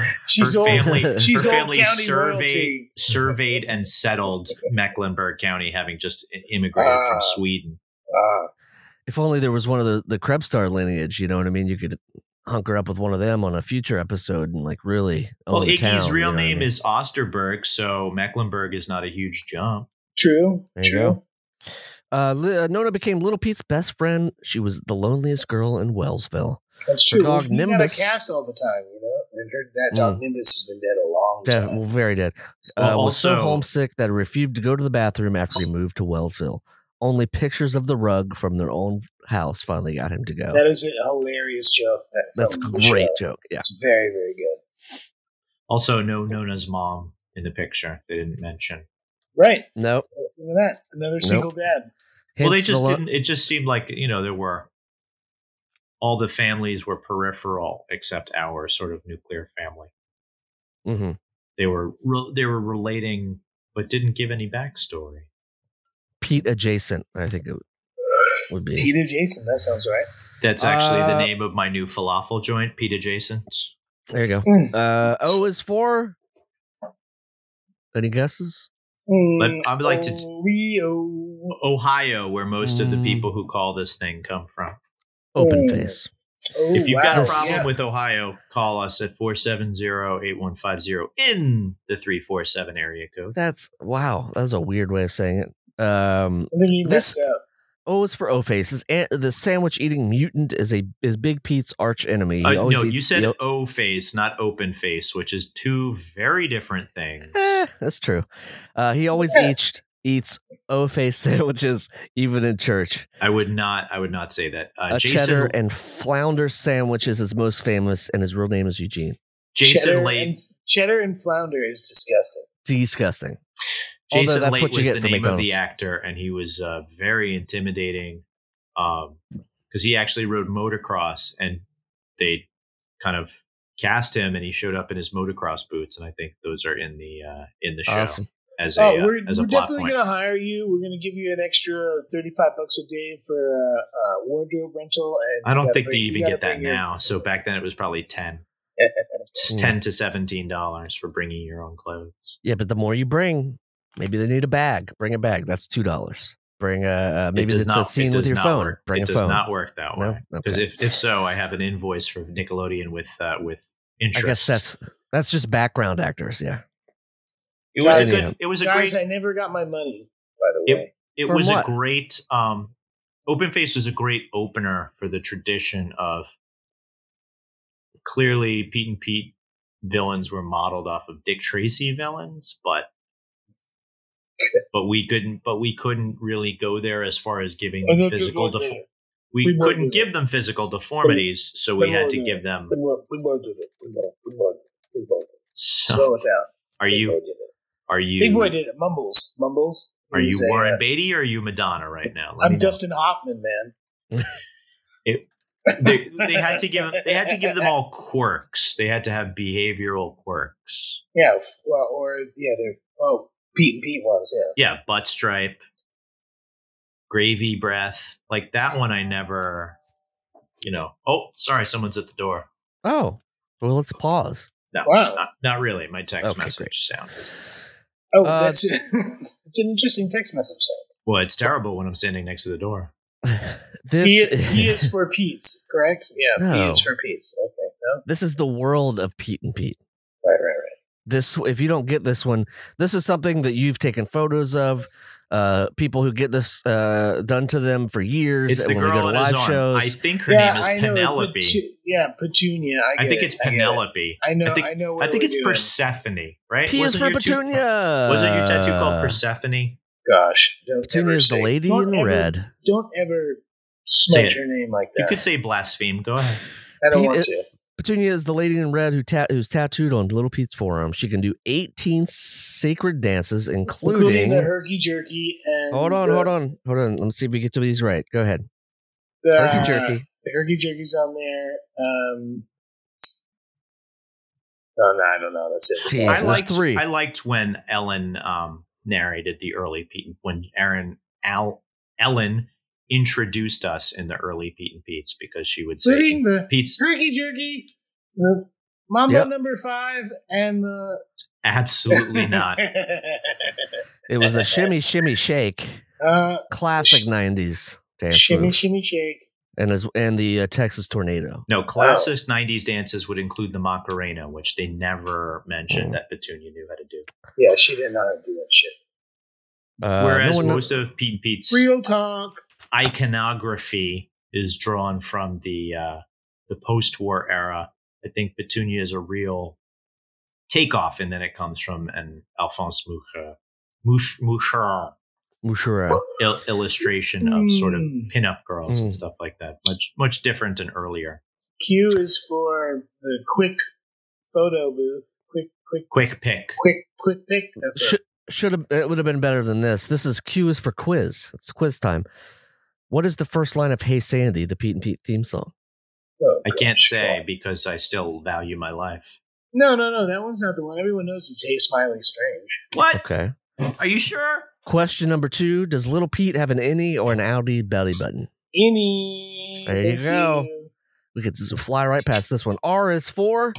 Speaker 3: family surveyed and settled Mecklenburg County, having just immigrated from Sweden.
Speaker 2: If only there was one of the Krebstar lineage, you know what I mean? You could hunker up with one of them on a future episode and really own the town.
Speaker 3: Iggy's real name is Osterberg, so Mecklenburg is not a huge jump.
Speaker 4: True.
Speaker 2: There you go. Nona became Little Pete's best friend. She was the loneliest girl in Wellsville.
Speaker 4: That's true.
Speaker 2: Her dog Nimbus.
Speaker 4: Got a cast all the time, and that dog Nimbus has been dead a long time.
Speaker 2: Well, very dead. Was so homesick that he refused to go to the bathroom after he moved to Wellsville. Only pictures of the rug from their own house finally got him to go.
Speaker 4: That is a hilarious joke.
Speaker 2: That's a great joke. Yeah,
Speaker 4: it's very, very good.
Speaker 3: Also, no Nona's mom in the picture. They didn't mention.
Speaker 4: Right.
Speaker 2: Nope.
Speaker 4: Look at that. Another single dad.
Speaker 3: Well, they just didn't. It just seemed like there were. All the families were peripheral except our sort of nuclear family.
Speaker 2: Mm-hmm.
Speaker 3: They were relating, but didn't give any backstory.
Speaker 2: Pete adjacent, I think it would be.
Speaker 4: Pete adjacent. That sounds right.
Speaker 3: That's actually the name of my new falafel joint, Pete adjacent.
Speaker 2: There you go. O is for. Any guesses?
Speaker 3: I would like to Ohio, where most of the people who call this thing come from.
Speaker 2: Open face.
Speaker 3: If you've got a problem with Ohio, call us at 470-8150 in the 347 area code.
Speaker 2: That's wow. That was a weird way of saying it.
Speaker 4: I think he messed up.
Speaker 2: O is for O-Face. The sandwich-eating mutant is Big Pete's arch enemy.
Speaker 3: No, you said O-Face, not Open Face, which is two very different things.
Speaker 2: That's true. He always eats O-Face sandwiches, even in church.
Speaker 3: I would not say that.
Speaker 2: Jason, cheddar and flounder sandwich is his most famous, and his real name is Eugene.
Speaker 4: Cheddar and flounder is disgusting.
Speaker 2: Disgusting.
Speaker 3: Jason Late was the name of the actor, and he was very intimidating because he actually rode motocross, and they kind of cast him, and he showed up in his motocross boots, and I think those are in the show.
Speaker 2: Awesome.
Speaker 4: We're definitely going to hire you. We're going to give you an extra $35 a day for wardrobe rental. And
Speaker 3: I don't think they even get that now. So back then it was probably $10 to $17 for bringing your own clothes.
Speaker 2: Yeah, but the more you bring, maybe they need a bag. Bring a bag. That's $2. Bring maybe it's a scene with your phone. Bring a phone. It does
Speaker 3: not work that way. Because if so, I have an invoice for Nickelodeon with interest.
Speaker 2: I guess that's just background actors. Yeah.
Speaker 3: It was a great.
Speaker 4: I never got my money, by the way.
Speaker 3: It was a great. Open Face was a great opener for the tradition of. Clearly, Pete and Pete villains were modeled off of Dick Tracy villains, but we couldn't really go there as far as giving them physical. We couldn't give them physical deformities, so we had to give them.
Speaker 4: We won't do it. Slow it down.
Speaker 3: Are you?
Speaker 4: Big Boy did it. Mumbles.
Speaker 3: Are you Warren Beatty or are you Madonna right now?
Speaker 4: I'm Dustin Hoffman, man.
Speaker 3: They had to give them all quirks. They had to have behavioral quirks.
Speaker 4: Yeah, Pete and Pete ones.
Speaker 3: Yeah, butt stripe, gravy breath, like that one. I never, Oh, sorry, someone's at the door.
Speaker 2: Oh, well, let's pause.
Speaker 3: No, not really. My text message sound is.
Speaker 4: Oh, that's it's an interesting text message sound.
Speaker 3: Well, it's terrible when I'm standing next to the door.
Speaker 4: He is for Pete's, correct? Yeah, no. He is for Pete's. Okay, no?
Speaker 2: This is the world of Pete and Pete.
Speaker 4: Right.
Speaker 2: This, if you don't get this one, this is something that you've taken photos of. People who get this done to them for years.
Speaker 3: It's the girl on his arm. I think her name is Penelope.
Speaker 4: Petunia.
Speaker 3: I think it's Penelope.
Speaker 4: I know.
Speaker 3: I think it's Persephone, right?
Speaker 2: P is for Petunia.
Speaker 3: Wasn't your tattoo called Persephone?
Speaker 4: Gosh,
Speaker 2: Petunia is the lady in red.
Speaker 4: Don't ever smudge your name like that.
Speaker 3: You could say blaspheme. Go ahead.
Speaker 4: I don't want to.
Speaker 2: Petunia is the lady in red who's tattooed on Little Pete's forearm. She can do 18 sacred dances, including
Speaker 4: the herky jerky. And
Speaker 2: hold on. Let's see if we get to these right. Go ahead. Herky jerky.
Speaker 4: The herky jerky's on there. I don't know. That's it.
Speaker 2: Jeez,
Speaker 3: I liked when Ellen narrated the early Pete when Ellen introduced us in the early Pete and Pete's because she would say
Speaker 4: Pete's herky jerky, the Mambo number 5, and the
Speaker 3: absolutely not.
Speaker 2: It was the shimmy shake, classic 90s dance.
Speaker 4: Shimmy shake,
Speaker 2: and the Texas Tornado.
Speaker 3: No, classic 90s dances would include the Macarena, which they never mentioned that Petunia knew how to do.
Speaker 4: Yeah, she didn't know how to do that shit.
Speaker 3: Whereas most of Pete and Pete's
Speaker 4: real talk
Speaker 3: iconography is drawn from the post-war era. I think Petunia is a real takeoff, and then it comes from an Alphonse Mouchard illustration of sort of pinup girls and stuff like that. Much different and earlier.
Speaker 4: Q is for the quick photo booth.
Speaker 3: Quick pick.
Speaker 4: Quick pick. That's
Speaker 2: it would have been better than this. This is Q is for quiz. It's quiz time. What is the first line of Hey Sandy, the Pete and Pete theme song?
Speaker 3: I can't say because I still value my life.
Speaker 4: No. That one's not the one. Everyone knows it's Hey Smiley Strange.
Speaker 3: What?
Speaker 2: Okay.
Speaker 3: Are you sure?
Speaker 2: Question number 2. Does Little Pete have an innie or an outie belly button?
Speaker 4: Innie.
Speaker 2: There you go. We could fly right past this one. R is for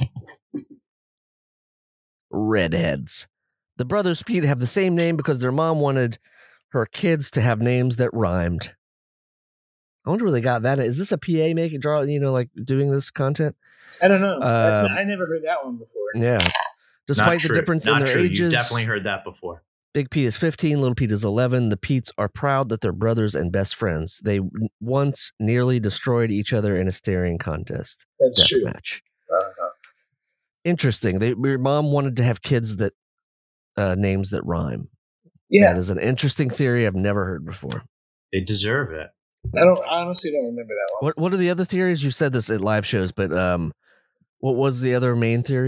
Speaker 2: redheads. The brothers Pete have the same name because their mom wanted her kids to have names that rhymed. I wonder where they got that. Is this a PA like doing this content?
Speaker 4: I don't know. I never heard that one before.
Speaker 2: Yeah. Despite the difference in their ages.
Speaker 3: You've definitely heard that before.
Speaker 2: Big Pete is 15, Little Pete is 11. The Petes are proud that they're brothers and best friends. They once nearly destroyed each other in a staring contest.
Speaker 4: That's true.
Speaker 2: Match. Interesting. Your mom wanted to have kids that names that rhyme.
Speaker 4: Yeah.
Speaker 2: That is an interesting theory I've never heard before.
Speaker 3: They deserve it.
Speaker 4: I honestly don't remember that one.
Speaker 2: What are the other theories? You said this at live shows, but what was the other main theory?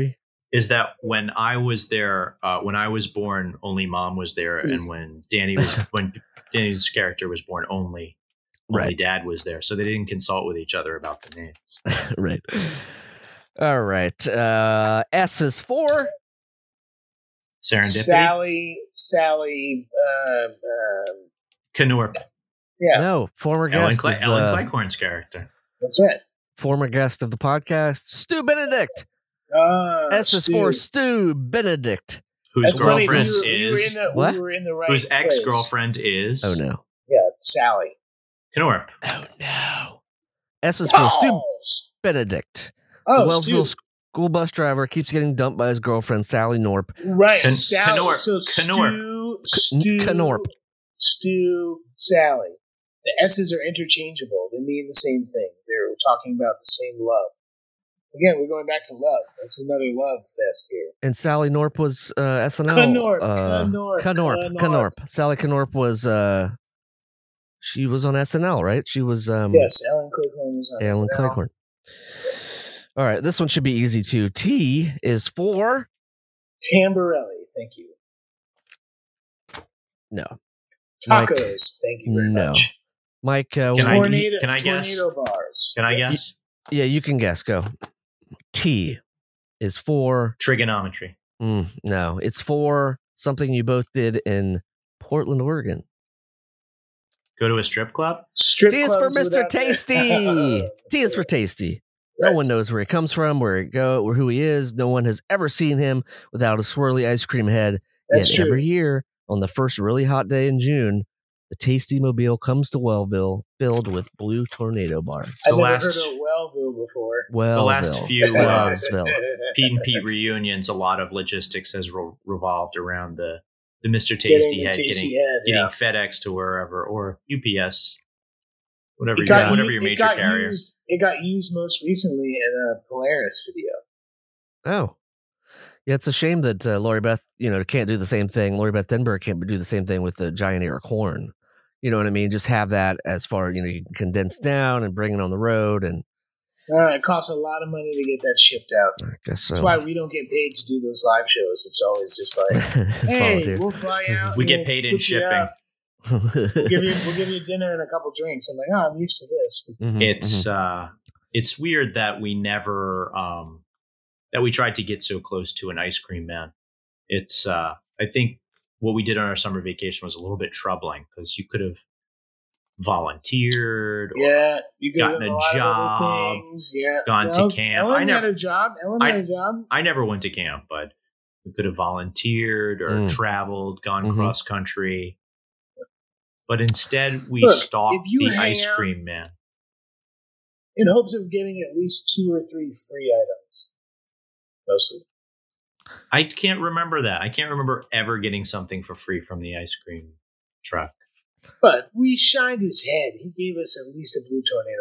Speaker 3: is that when I was there, when I was born, only Mom was there, and when Danny's character was born, only Dad was there. So they didn't consult with each other about the names.
Speaker 2: Right. All right. S is for
Speaker 3: Serendipity.
Speaker 4: Sally.
Speaker 3: Knorp.
Speaker 4: Yeah.
Speaker 2: No, former guest.
Speaker 3: Ellen Cleghorn's character.
Speaker 4: That's right.
Speaker 2: Former guest of the podcast, Stu Benedict. S is for Stu Benedict.
Speaker 3: Whose girlfriend is...
Speaker 4: We were in the right
Speaker 3: whose
Speaker 4: place.
Speaker 3: ex-girlfriend is...
Speaker 2: Oh, no.
Speaker 4: Yeah, Sally.
Speaker 3: Knorp.
Speaker 2: Oh, no. S is for Stu Benedict.
Speaker 4: Oh,
Speaker 2: the Wellsville school bus driver keeps getting dumped by his girlfriend, Sally Norp.
Speaker 4: Right.
Speaker 3: Knorp.
Speaker 4: So
Speaker 2: Knorp.
Speaker 4: Stu, Sally. The S's are interchangeable. They mean the same thing. They're talking about the same love. Again, we're going back to love. That's another love fest here.
Speaker 2: And Sally Norp was SNL. Knorp. Sally Knorp was she was on SNL, right? She was
Speaker 4: yes, Ellen Cleghorn was on
Speaker 2: Ellen
Speaker 4: SNL.
Speaker 2: Cleghorn. All right, this one should be easy too. T is for
Speaker 4: Tamborelli. Thank you.
Speaker 2: No.
Speaker 4: Tacos.
Speaker 2: Mike,
Speaker 4: Thank you very much.
Speaker 2: Mike,
Speaker 3: can I guess?
Speaker 4: Tornado bars.
Speaker 3: Can I guess?
Speaker 2: Yeah, you can guess. Go. T is for
Speaker 3: trigonometry.
Speaker 2: No, it's for something you both did in Portland, Oregon.
Speaker 3: Go to a strip club?
Speaker 2: T is for Mr. Tasty. T is for Tasty. No one knows where he comes from, where he or who he is. No one has ever seen him without a swirly ice cream head.
Speaker 4: That's
Speaker 2: Yet
Speaker 4: true.
Speaker 2: Every year, on the first really hot day in June, the Tasty Mobile comes to Wellville filled with blue tornado bars.
Speaker 4: I've never heard of Wellville before.
Speaker 3: The last few
Speaker 2: Wellsville.
Speaker 3: Pete and Pete reunions, a lot of logistics has revolved around the Mr. Tasty head getting FedEx to wherever, or UPS, whatever your major carrier.
Speaker 4: It got used most recently in a Polaris video.
Speaker 2: Oh. Yeah, it's a shame that Lori Beth, can't do the same thing. Lori Beth Denberg can't do the same thing with the giant Eric Horn. You know what I mean? Just have that as far, you can condense down and bring it on the road. And
Speaker 4: it costs a lot of money to get that shipped out.
Speaker 2: I guess so.
Speaker 4: That's why we don't get paid to do those live shows. It's always just like, hey,
Speaker 2: volunteer.
Speaker 4: We'll fly out.
Speaker 3: We get paid in shipping.
Speaker 4: We'll give you dinner and a couple drinks. I'm like, I'm used to this.
Speaker 2: Mm-hmm.
Speaker 3: It's weird that we never that we tried to get so close to an ice cream man. It's I think what we did on our summer vacation was a little bit troubling because you could have volunteered or
Speaker 4: you could
Speaker 3: gotten a job, gone to camp.
Speaker 4: Ellen had a job.
Speaker 3: I never went to camp, but we could have volunteered or traveled, gone cross country. But instead, we stalked the ice cream man.
Speaker 4: In hopes of getting at least 2 or 3 free items. Mostly.
Speaker 3: I can't remember that. I can't remember ever getting something for free from the ice cream truck.
Speaker 4: But we shined his head. He gave us at least a blue tornado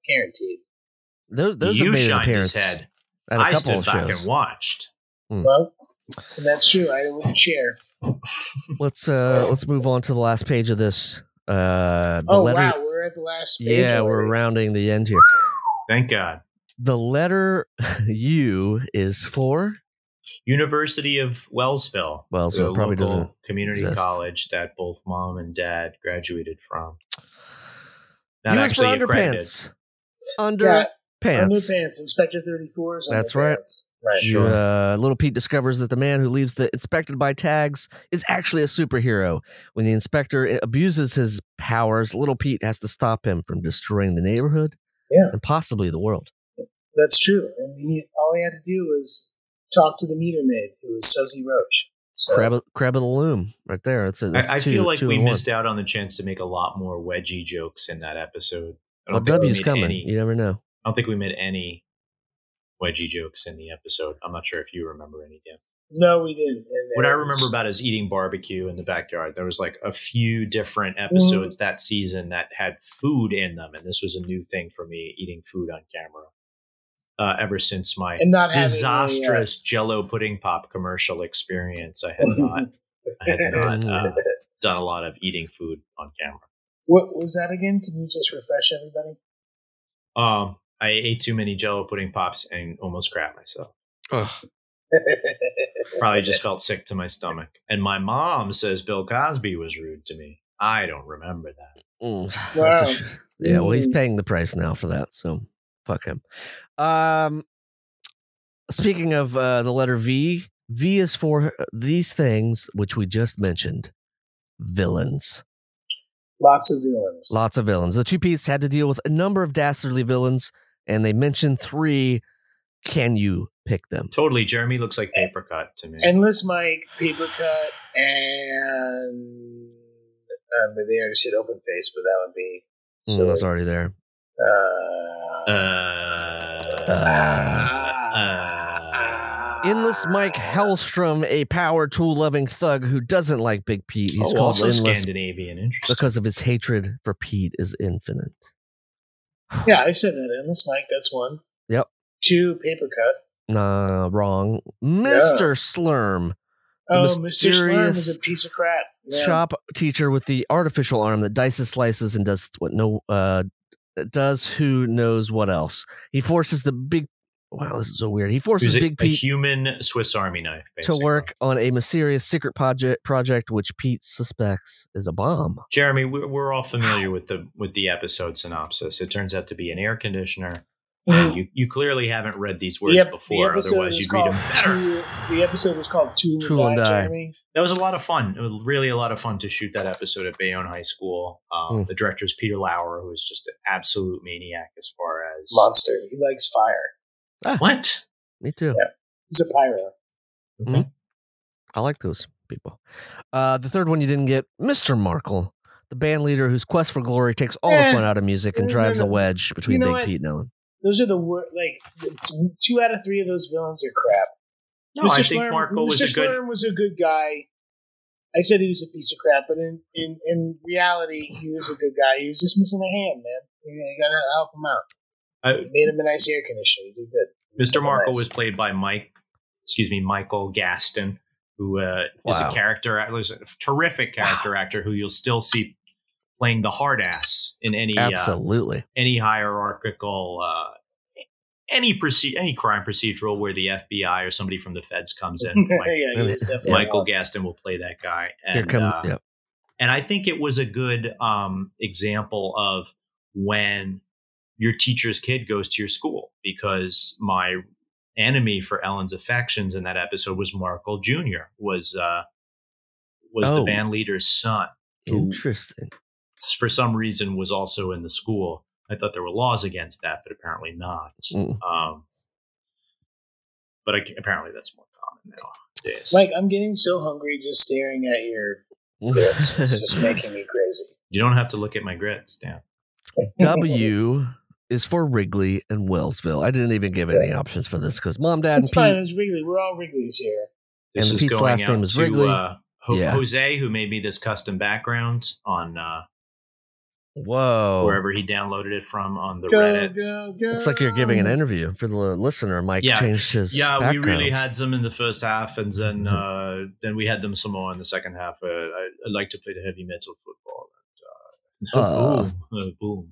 Speaker 4: bar. Guaranteed.
Speaker 2: Those
Speaker 3: you
Speaker 2: have made
Speaker 3: shined
Speaker 2: an appearance
Speaker 3: his head.
Speaker 2: at a
Speaker 3: I
Speaker 2: couple
Speaker 3: stood
Speaker 2: of
Speaker 3: back
Speaker 2: shows.
Speaker 3: and watched.
Speaker 4: Well, and that's true. I wouldn't share.
Speaker 2: Let's move on to the last page of this.
Speaker 4: Wow, we're at the last page.
Speaker 2: Yeah,
Speaker 4: already.
Speaker 2: we're rounding the end here.
Speaker 3: Thank God.
Speaker 2: The letter U is for
Speaker 3: University of Wellsville.
Speaker 2: Wellsville
Speaker 3: the
Speaker 2: probably
Speaker 3: local
Speaker 2: doesn't
Speaker 3: community
Speaker 2: exist.
Speaker 3: college that both Mom and Dad graduated from.
Speaker 2: U
Speaker 3: Not
Speaker 2: is for
Speaker 3: actually accredited.
Speaker 2: underpants. Underpants.
Speaker 4: Underpants. Inspector 34 is
Speaker 2: That's
Speaker 4: underpants. Right.
Speaker 2: Sure. Little Pete discovers that the man who leaves the inspector by tags is actually a superhero. When the inspector abuses his powers, Little Pete has to stop him from destroying the neighborhood and possibly the world.
Speaker 4: That's true. And all he had to do was talk to the meter maid, who was Suzy Roach. So,
Speaker 2: Crab of the Loom, right there.
Speaker 3: I feel like we missed out on the chance to make a lot more wedgie jokes in that episode.
Speaker 2: Well, W's coming. You never know.
Speaker 3: I don't think we made any wedgie jokes in the episode. I'm not sure if you remember any, Dan.
Speaker 4: No, we didn't.
Speaker 3: What I remember about is eating barbecue in the backyard. There was like a few different episodes that season that had food in them, and this was a new thing for me, eating food on camera. Ever since my disastrous Jell-O pudding pop commercial experience, I had not done a lot of eating food on camera.
Speaker 4: What was that again? Can you just refresh everybody?
Speaker 3: I ate too many Jell-O pudding pops and almost crapped myself.
Speaker 2: Ugh.
Speaker 3: Probably just felt sick to my stomach. And my mom says Bill Cosby was rude to me. I don't remember that.
Speaker 4: Wow.
Speaker 2: Yeah, well, he's paying the price now for that, so fuck him. Speaking of the letter V, V is for these things which we just mentioned. Villains.
Speaker 4: Lots of villains.
Speaker 2: Lots of villains. The two Pete's had to deal with a number of dastardly villains, and they mentioned 3. Can you pick them?
Speaker 3: Totally. Jeremy looks like Paper Cut to me.
Speaker 4: Endless Mike, Paper Cut, and they already said Open Face, but that would be
Speaker 2: that's already there. Endless Mike Hellstrom, a power tool loving thug who doesn't like Big Pete. He's called
Speaker 3: also
Speaker 2: Endless
Speaker 3: Scandinavian. Interesting.
Speaker 2: because of his hatred for Pete is infinite.
Speaker 4: Yeah, I said that. Endless Mike, that's one.
Speaker 2: Yep.
Speaker 4: 2, Paper Cut.
Speaker 2: Wrong. Mr. Slurm.
Speaker 4: Mr. Slurm is a piece of crap. Yeah.
Speaker 2: Shop teacher with the artificial arm that dices, slices, and does who knows what else. He forces the big. Wow, this is so weird. He forces Big Pete,
Speaker 3: a human Swiss Army knife, basically,
Speaker 2: to work on a mysterious secret project which Pete suspects is a bomb.
Speaker 3: Jeremy, we're all familiar with the episode synopsis. It turns out to be an air conditioner. You clearly haven't read these words before, otherwise you'd read them better.
Speaker 4: The episode was called Tool and Die, Jeremy.
Speaker 3: That was a lot of fun. It was really a lot of fun to shoot that episode at Bayonne High School. The director is Peter Lauer, who is just an absolute maniac as far as...
Speaker 4: Monster. He likes fire.
Speaker 3: What?
Speaker 2: Me too.
Speaker 4: Yeah. He's a pyro.
Speaker 2: Okay. Mm-hmm. I like those people. The third one you didn't get, Mr. Markle, the band leader whose quest for glory takes all the fun out of music and drives a wedge between Big Pete and Ellen.
Speaker 4: Those are the 2 out of 3 of those villains are crap.
Speaker 3: No, I think Markle was
Speaker 4: Slurm was a good guy. I said he was a piece of crap, but in reality, he was a good guy. He was just missing a hand, man. You gotta help him out. Made him a nice air conditioner. He did good.
Speaker 3: Mr. Markle was played by Michael Gaston, who is a terrific character actor who you'll still see playing the hard ass in any any hierarchical any crime procedural where the FBI or somebody from the feds comes in. Michael Gaston will play that guy, and I think it was a good example of when your teacher's kid goes to your school, because my enemy for Ellen's affections in that episode was Markle Jr. was the band leader's son.
Speaker 2: Interesting.
Speaker 3: For some reason was also in the school. I thought there were laws against that, but apparently not. But apparently that's more common nowadays.
Speaker 4: Like, I'm getting so hungry just staring at your grits. It's just making me crazy.
Speaker 3: You don't have to look at my grits, Dan.
Speaker 2: W is for Wrigley and Wellsville. I didn't even give any options for this because Mom, Dad, and Pete.
Speaker 4: Fine. It's Wrigley. We're all Wrigleys here.
Speaker 3: This
Speaker 2: and
Speaker 3: is
Speaker 2: Pete's last name is Wrigley.
Speaker 3: Jose, who made me this custom background on
Speaker 2: Whoa.
Speaker 3: Wherever he downloaded it from on the Reddit.
Speaker 4: Go.
Speaker 2: It's like you're giving an interview for the listener. Mike changed his background.
Speaker 3: We really had some in the first half, and then we had them some more in the second half. I like to play the heavy metal football. Boom.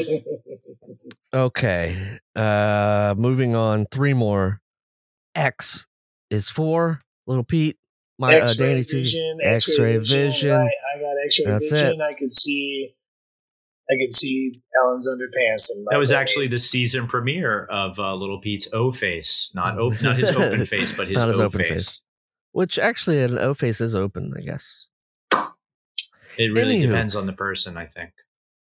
Speaker 2: Okay. Moving on. 3 more. X is for Little Pete.
Speaker 4: X-ray vision.
Speaker 2: X-ray vision.
Speaker 4: Right. I got X-ray vision.
Speaker 2: It.
Speaker 4: I could see Ellen's underpants.
Speaker 3: That was actually the season premiere of Little Pete's O-Face. Not his open face, but his O-Face. Face.
Speaker 2: Which actually an O-Face is open, I guess.
Speaker 3: It really depends on the person, I think.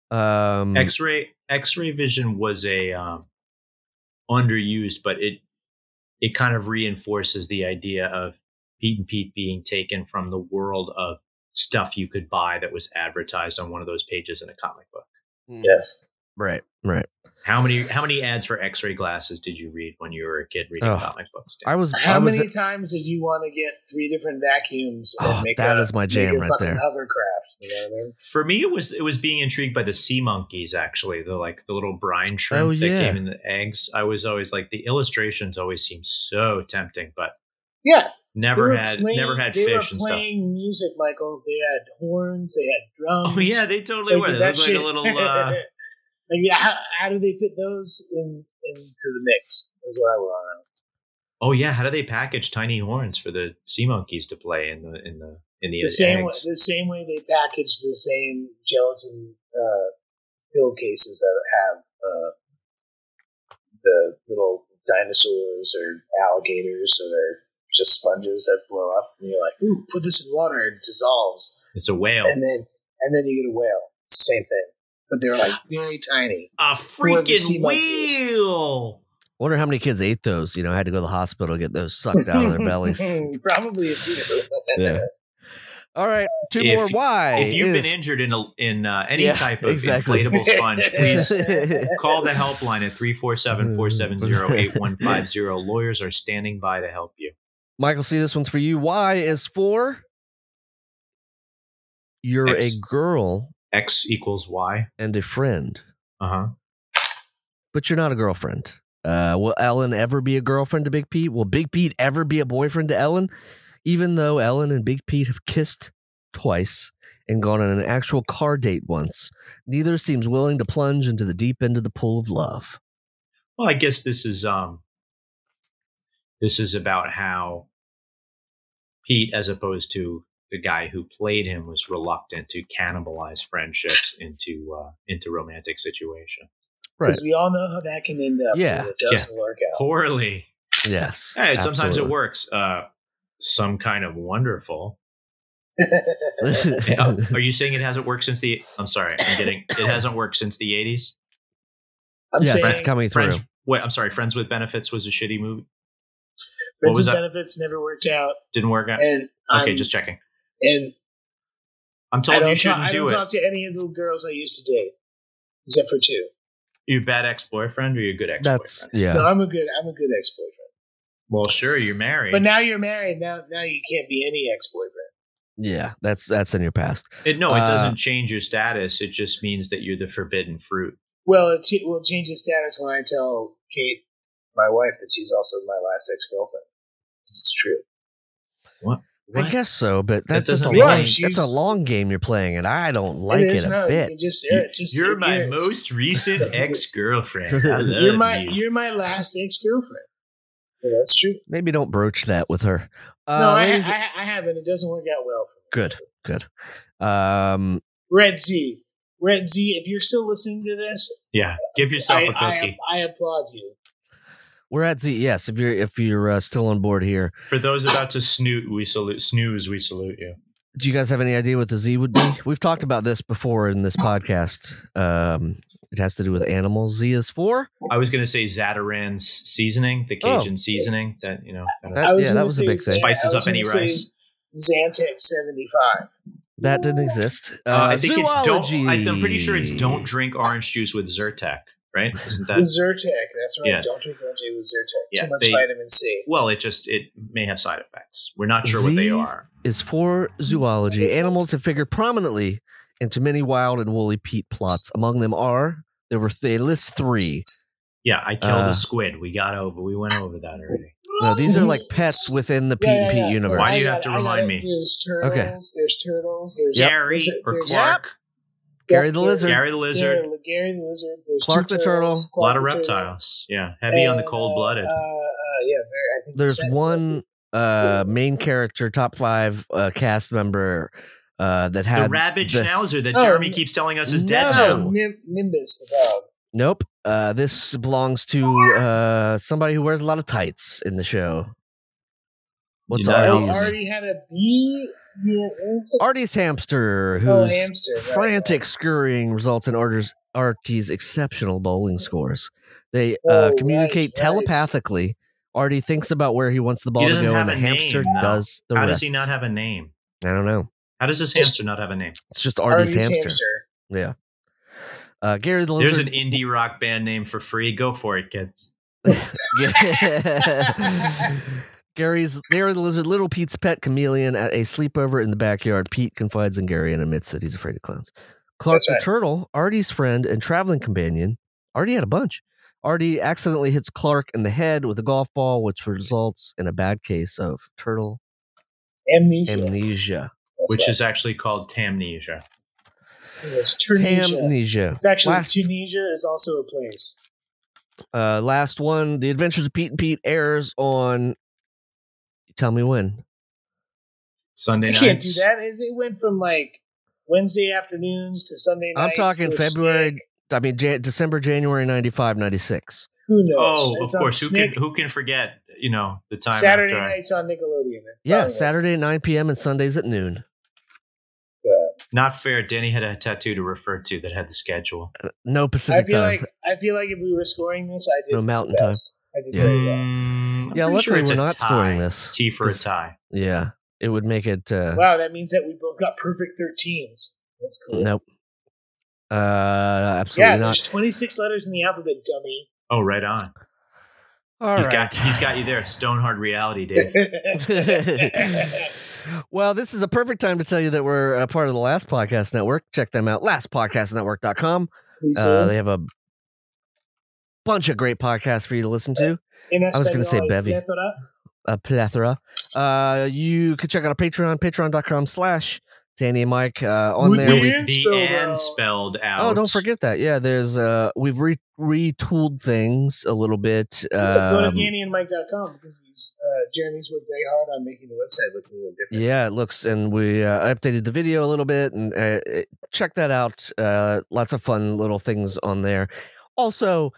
Speaker 3: X-ray vision was a underused, but it kind of reinforces the idea of Pete and Pete being taken from the world of stuff you could buy that was advertised on one of those pages in a comic book.
Speaker 4: Yes.
Speaker 2: Right.
Speaker 3: How many ads for X-ray glasses did you read when you were a kid reading comic books?
Speaker 4: How many times did you want to get 3 different vacuums and make
Speaker 2: that is my jam right there.
Speaker 4: Hovercraft, you know what I mean?
Speaker 3: For me, it was being intrigued by the sea monkeys. Actually, the little brine shrimp that came in the eggs. I was always like, the illustrations always seemed so tempting, but never had fish and stuff. They were
Speaker 4: playing music, Michael. They had horns. They had drums.
Speaker 3: Oh yeah, they totally were. They looked like a little.
Speaker 4: How do they fit those into the mix? Is what I want to know.
Speaker 3: Oh yeah, how do they package tiny horns for the sea monkeys to play in the
Speaker 4: eggs? The same way they package the same gelatin pill cases that have the little dinosaurs or alligators that are just sponges that blow up, and you're like, "Ooh, put this in water, it dissolves."
Speaker 3: It's a whale,
Speaker 4: and then you get a whale. It's the same thing, but they're like very tiny.
Speaker 3: A freaking whale!
Speaker 2: Wonder how many kids ate those. Had to go to the hospital to get those sucked out of their bellies.
Speaker 4: Probably a few.
Speaker 2: Yeah. All right, two more. Why?
Speaker 3: If you've been injured in any type of inflatable sponge, please call the helpline at 347-470-8150. Lawyers are standing by to help you.
Speaker 2: Michael, see, this one's for you. Y is for you're a girl.
Speaker 3: X equals Y.
Speaker 2: And a friend.
Speaker 3: Uh-huh.
Speaker 2: But you're not a girlfriend. Will Ellen ever be a girlfriend to Big Pete? Will Big Pete ever be a boyfriend to Ellen? Even though Ellen and Big Pete have kissed twice and gone on an actual car date once, neither seems willing to plunge into the deep end of the pool of love.
Speaker 3: Well, I guess this is about how Pete, as opposed to the guy who played him, was reluctant to cannibalize friendships into romantic situation.
Speaker 4: Because we all know how that can end up.
Speaker 2: Yeah,
Speaker 4: it doesn't work out
Speaker 3: poorly.
Speaker 2: Yes,
Speaker 3: hey, sometimes it works. Some kind of wonderful. Are you saying it hasn't worked since the? I'm sorry, it hasn't worked since the 80s.
Speaker 2: Yes, that's coming through.
Speaker 3: Friends with Benefits was a shitty movie.
Speaker 4: Friends with Benefits never worked out.
Speaker 3: Didn't work out.
Speaker 4: And
Speaker 3: just checking.
Speaker 4: And
Speaker 3: I'm told you shouldn't do it.
Speaker 4: I don't talk to any of the girls I used to date, except for two.
Speaker 3: Are you a bad ex-boyfriend or are you a good ex-boyfriend?
Speaker 4: No, I'm a good ex-boyfriend.
Speaker 3: Well, sure, you're married.
Speaker 4: But now you're married. Now you can't be any ex-boyfriend.
Speaker 2: Yeah, that's in your past.
Speaker 3: It doesn't change your status. It just means that you're the forbidden fruit.
Speaker 4: Well, it will change the status when I tell Kate, my wife, that she's also my last ex-girlfriend. It's true.
Speaker 3: What?
Speaker 2: I guess so, but that's a long game you're playing, and I don't like it a bit.
Speaker 3: You're my most recent ex-girlfriend. I love
Speaker 4: you're my last ex-girlfriend. Yeah, that's true.
Speaker 2: Maybe don't broach that with her.
Speaker 4: No, I haven't. It doesn't work out well for me.
Speaker 2: Good.
Speaker 4: Red Z, if you're still listening to this,
Speaker 3: give yourself a cookie.
Speaker 4: I applaud you.
Speaker 2: We're at Z. Yes, if you're still on board here.
Speaker 3: For those about to snooze, we salute you.
Speaker 2: Do you guys have any idea what the Z would be? We've talked about this before in this podcast. It has to do with animals. Z is for?
Speaker 3: I was going to say Zatarain's seasoning, the Cajun seasoning. That
Speaker 2: that was a big thing.
Speaker 3: Spices up any rice.
Speaker 4: Zantac 75.
Speaker 2: That didn't exist.
Speaker 3: I think zoology. I'm pretty sure it's don't drink orange juice with Zyrtec. Right? Isn't that
Speaker 4: Zyrtec? That's right. Yeah. Don't drink OJ with Zyrtec. Yeah, too much vitamin C.
Speaker 3: Well, it may have side effects. We're not sure what they are.
Speaker 2: Is for zoology. Animals have figured prominently into many wild and woolly Pete plots. Among them they list 3.
Speaker 3: Yeah, I killed a squid. We went over that already.
Speaker 2: No, these are like pets within the Pete and Pete universe.
Speaker 3: Why do you have to remind me?
Speaker 4: There's turtles. There's turtles. There's
Speaker 3: Gary or Clark.
Speaker 2: Gary the Lizard.
Speaker 4: Gary the Lizard. There's
Speaker 2: Clark the Turtle.
Speaker 3: A lot of reptiles. Yeah, heavy on the cold-blooded.
Speaker 4: I think
Speaker 2: there's one main character, top 5 cast member that had
Speaker 3: the rabid schnauzer that Jeremy keeps telling us is dead now.
Speaker 4: Nimbus the dog.
Speaker 2: Nope. This belongs to somebody who wears a lot of tights in the show. What's Artie's?
Speaker 4: Artie had a bee.
Speaker 2: Artie's hamster, whose frantic scurrying results in Artie's exceptional bowling scores. They communicate telepathically. Artie thinks about where he wants the ball to go, and the hamster does the rest.
Speaker 3: How does he not have a name?
Speaker 2: I don't know.
Speaker 3: How does this hamster not have a name?
Speaker 2: It's just Artie's hamster. Yeah. Gary the Lizard.
Speaker 3: There's an indie rock band name for free. Go for it, kids.
Speaker 2: Gary the Lizard, Little Pete's pet chameleon at a sleepover in the backyard. Pete confides in Gary and admits that he's afraid of clowns. Clark the Turtle, Artie's friend and traveling companion. Artie had a bunch. Artie accidentally hits Clark in the head with a golf ball, which results in a bad case of turtle amnesia.
Speaker 3: Which is actually called Tamnesia.
Speaker 4: It's Tunisia. It's actually Tunisia is also a place.
Speaker 2: Last one, The Adventures of Pete and Pete airs on. Tell me when.
Speaker 3: Sunday nights.
Speaker 4: I can't do that. It went from like Wednesday afternoons to Sunday nights.
Speaker 2: I'm talking February. December, January 95, 96.
Speaker 4: Who knows?
Speaker 3: Oh, of course. Who can forget? The time.
Speaker 4: Saturday nights on Nickelodeon.
Speaker 2: Yeah, Saturday at 9 p.m. and Sundays at noon.
Speaker 3: Not fair. Danny had a tattoo to refer to that had the schedule.
Speaker 2: No Pacific time.
Speaker 4: I feel like if we were scoring this, I did
Speaker 2: no Mountain time.
Speaker 4: I did very well.
Speaker 2: Yeah, luckily we're not scoring this.
Speaker 3: T for a tie.
Speaker 2: Yeah, it would make it.
Speaker 4: Wow, that means that we both got perfect 13s. That's cool.
Speaker 2: Nope. Absolutely not.
Speaker 4: There's 26 letters in the alphabet, dummy.
Speaker 3: Oh, right on. He's got you there. Stone hard reality, Dave.
Speaker 2: Well, this is a perfect time to tell you that we're a part of the Last Podcast Network. Check them out, lastpodcastnetwork.com. They have a bunch of great podcasts for you to listen to. I was going to say bevy. A plethora. You can check out our Patreon, patreon.com/Danny and Mike. On there,
Speaker 3: the and spelled out.
Speaker 2: Oh, don't forget that. Yeah, there's we've retooled things a little bit.
Speaker 4: Go to DannyandMike.com because Jeremy's worked very hard on making the website look a little different.
Speaker 2: Yeah, it looks, and we updated the video a little bit, and check that out. Lots of fun little things on there. Also,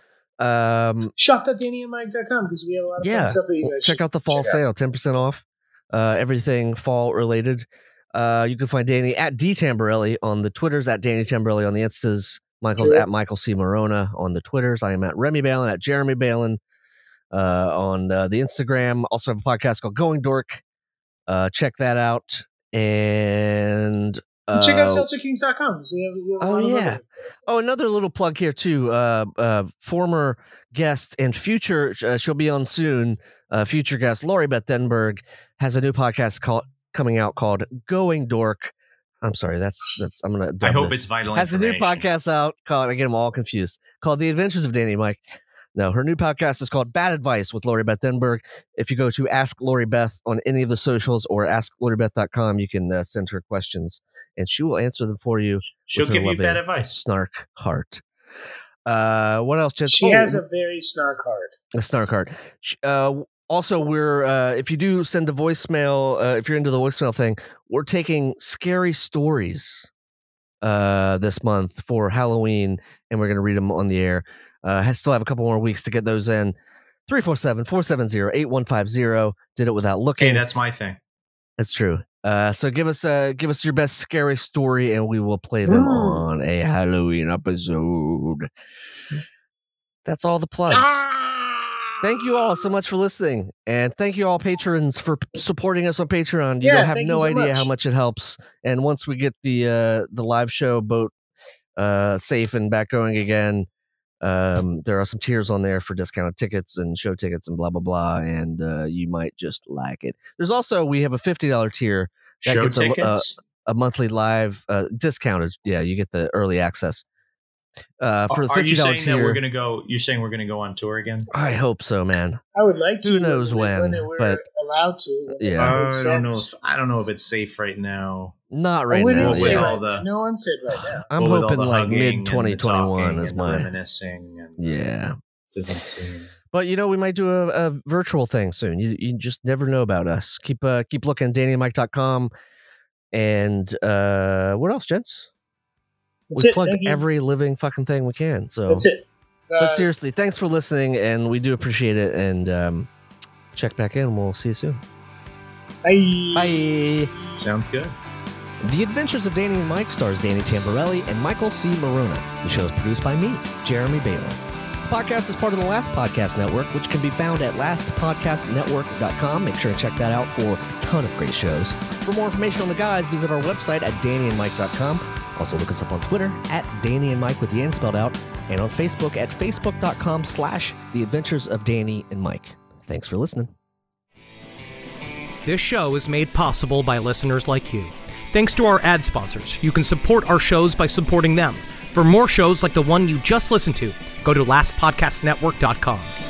Speaker 4: shop.DannyandMike.com because we have a lot of fun stuff that you guys
Speaker 2: check out the fall sale, 10% off. Everything fall related. You can find Danny at D Tamborelli on the Twitters, at Danny Tamborelli on the Instas. Michael's at Michael C. Morona on the Twitters. I am at Remy Balin, at Jeremy Balin on the Instagram. Also have a podcast called Going Dork. Check that out. And
Speaker 4: check out SeltzerKings.com.
Speaker 2: Another little plug here too. Former guest and future, she'll be on soon. Future guest Lori Beth Denberg has a new podcast coming out called Going Dork. I'm sorry, that's I'm gonna.
Speaker 3: I hope it's vital.
Speaker 2: Has a new podcast out called, I get them all confused, called The Adventures of Danny and Mike. No, her new podcast is called Bad Advice with Lori Beth Denberg. If you go to Ask Lori Beth on any of the socials or AskLoriBeth.com, you can send her questions and she will answer them for you.
Speaker 3: She'll give you bad advice.
Speaker 2: Snark heart. What else?
Speaker 4: She has a very snark heart.
Speaker 2: A snark heart. Also, we're if you do send a voicemail, if you're into the voicemail thing, we're taking scary stories this month for Halloween, and we're going to read them on the air. Still have a couple more weeks to get those in. 347-470-8150. Did it without looking.
Speaker 3: Hey, that's my thing.
Speaker 2: That's true. So give us your best scary story, and we will play them on a Halloween episode. That's all the plugs. Thank you all so much for listening, and thank you all patrons for supporting us on Patreon. You don't have no idea how much it helps. And once we get the live show boat safe and back going again, there are some tiers on there for discounted tickets and show tickets and blah blah blah, and you might just like it. There's also, we have a $50 tier that
Speaker 3: show
Speaker 2: gets
Speaker 3: tickets?
Speaker 2: a monthly live discounted. Yeah, you get the early access. For the $50
Speaker 3: Are you saying
Speaker 2: tier,
Speaker 3: that we're gonna go? You're saying we're gonna go on tour again?
Speaker 2: I hope so, man.
Speaker 4: I would like to.
Speaker 2: Who knows when
Speaker 4: we're
Speaker 2: but
Speaker 4: allowed to.
Speaker 2: Yeah,
Speaker 3: I don't know if it's safe right now.
Speaker 2: Not right now.
Speaker 4: No one said right now.
Speaker 2: I'm hoping like mid 2021 is my
Speaker 3: reminiscing. And doesn't seem.
Speaker 2: But we might do a virtual thing soon. You just never know about us. Keep looking, DannyandMike.com. And what else, gents? We plugged every living fucking thing we can. So
Speaker 4: that's it.
Speaker 2: But seriously, thanks for listening, and we do appreciate it. And check back in. We'll see you soon.
Speaker 4: Bye.
Speaker 3: Sounds good.
Speaker 2: The Adventures of Danny and Mike stars Danny Tamborelli and Michael C. Morona. The show is produced by me, Jeremy Balin. This podcast is part of the Last Podcast Network, which can be found at lastpodcastnetwork.com. Make sure to check that out for a ton of great shows. For more information on the guys, visit our website at DannyandMike.com. Also look us up on Twitter at Danny and Mike with the N spelled out, and on Facebook at facebook.com/The Adventures of Danny and Mike. Thanks for listening.
Speaker 11: This show is made possible by listeners like you. Thanks to our ad sponsors, you can support our shows by supporting them. For more shows like the one you just listened to, go to lastpodcastnetwork.com.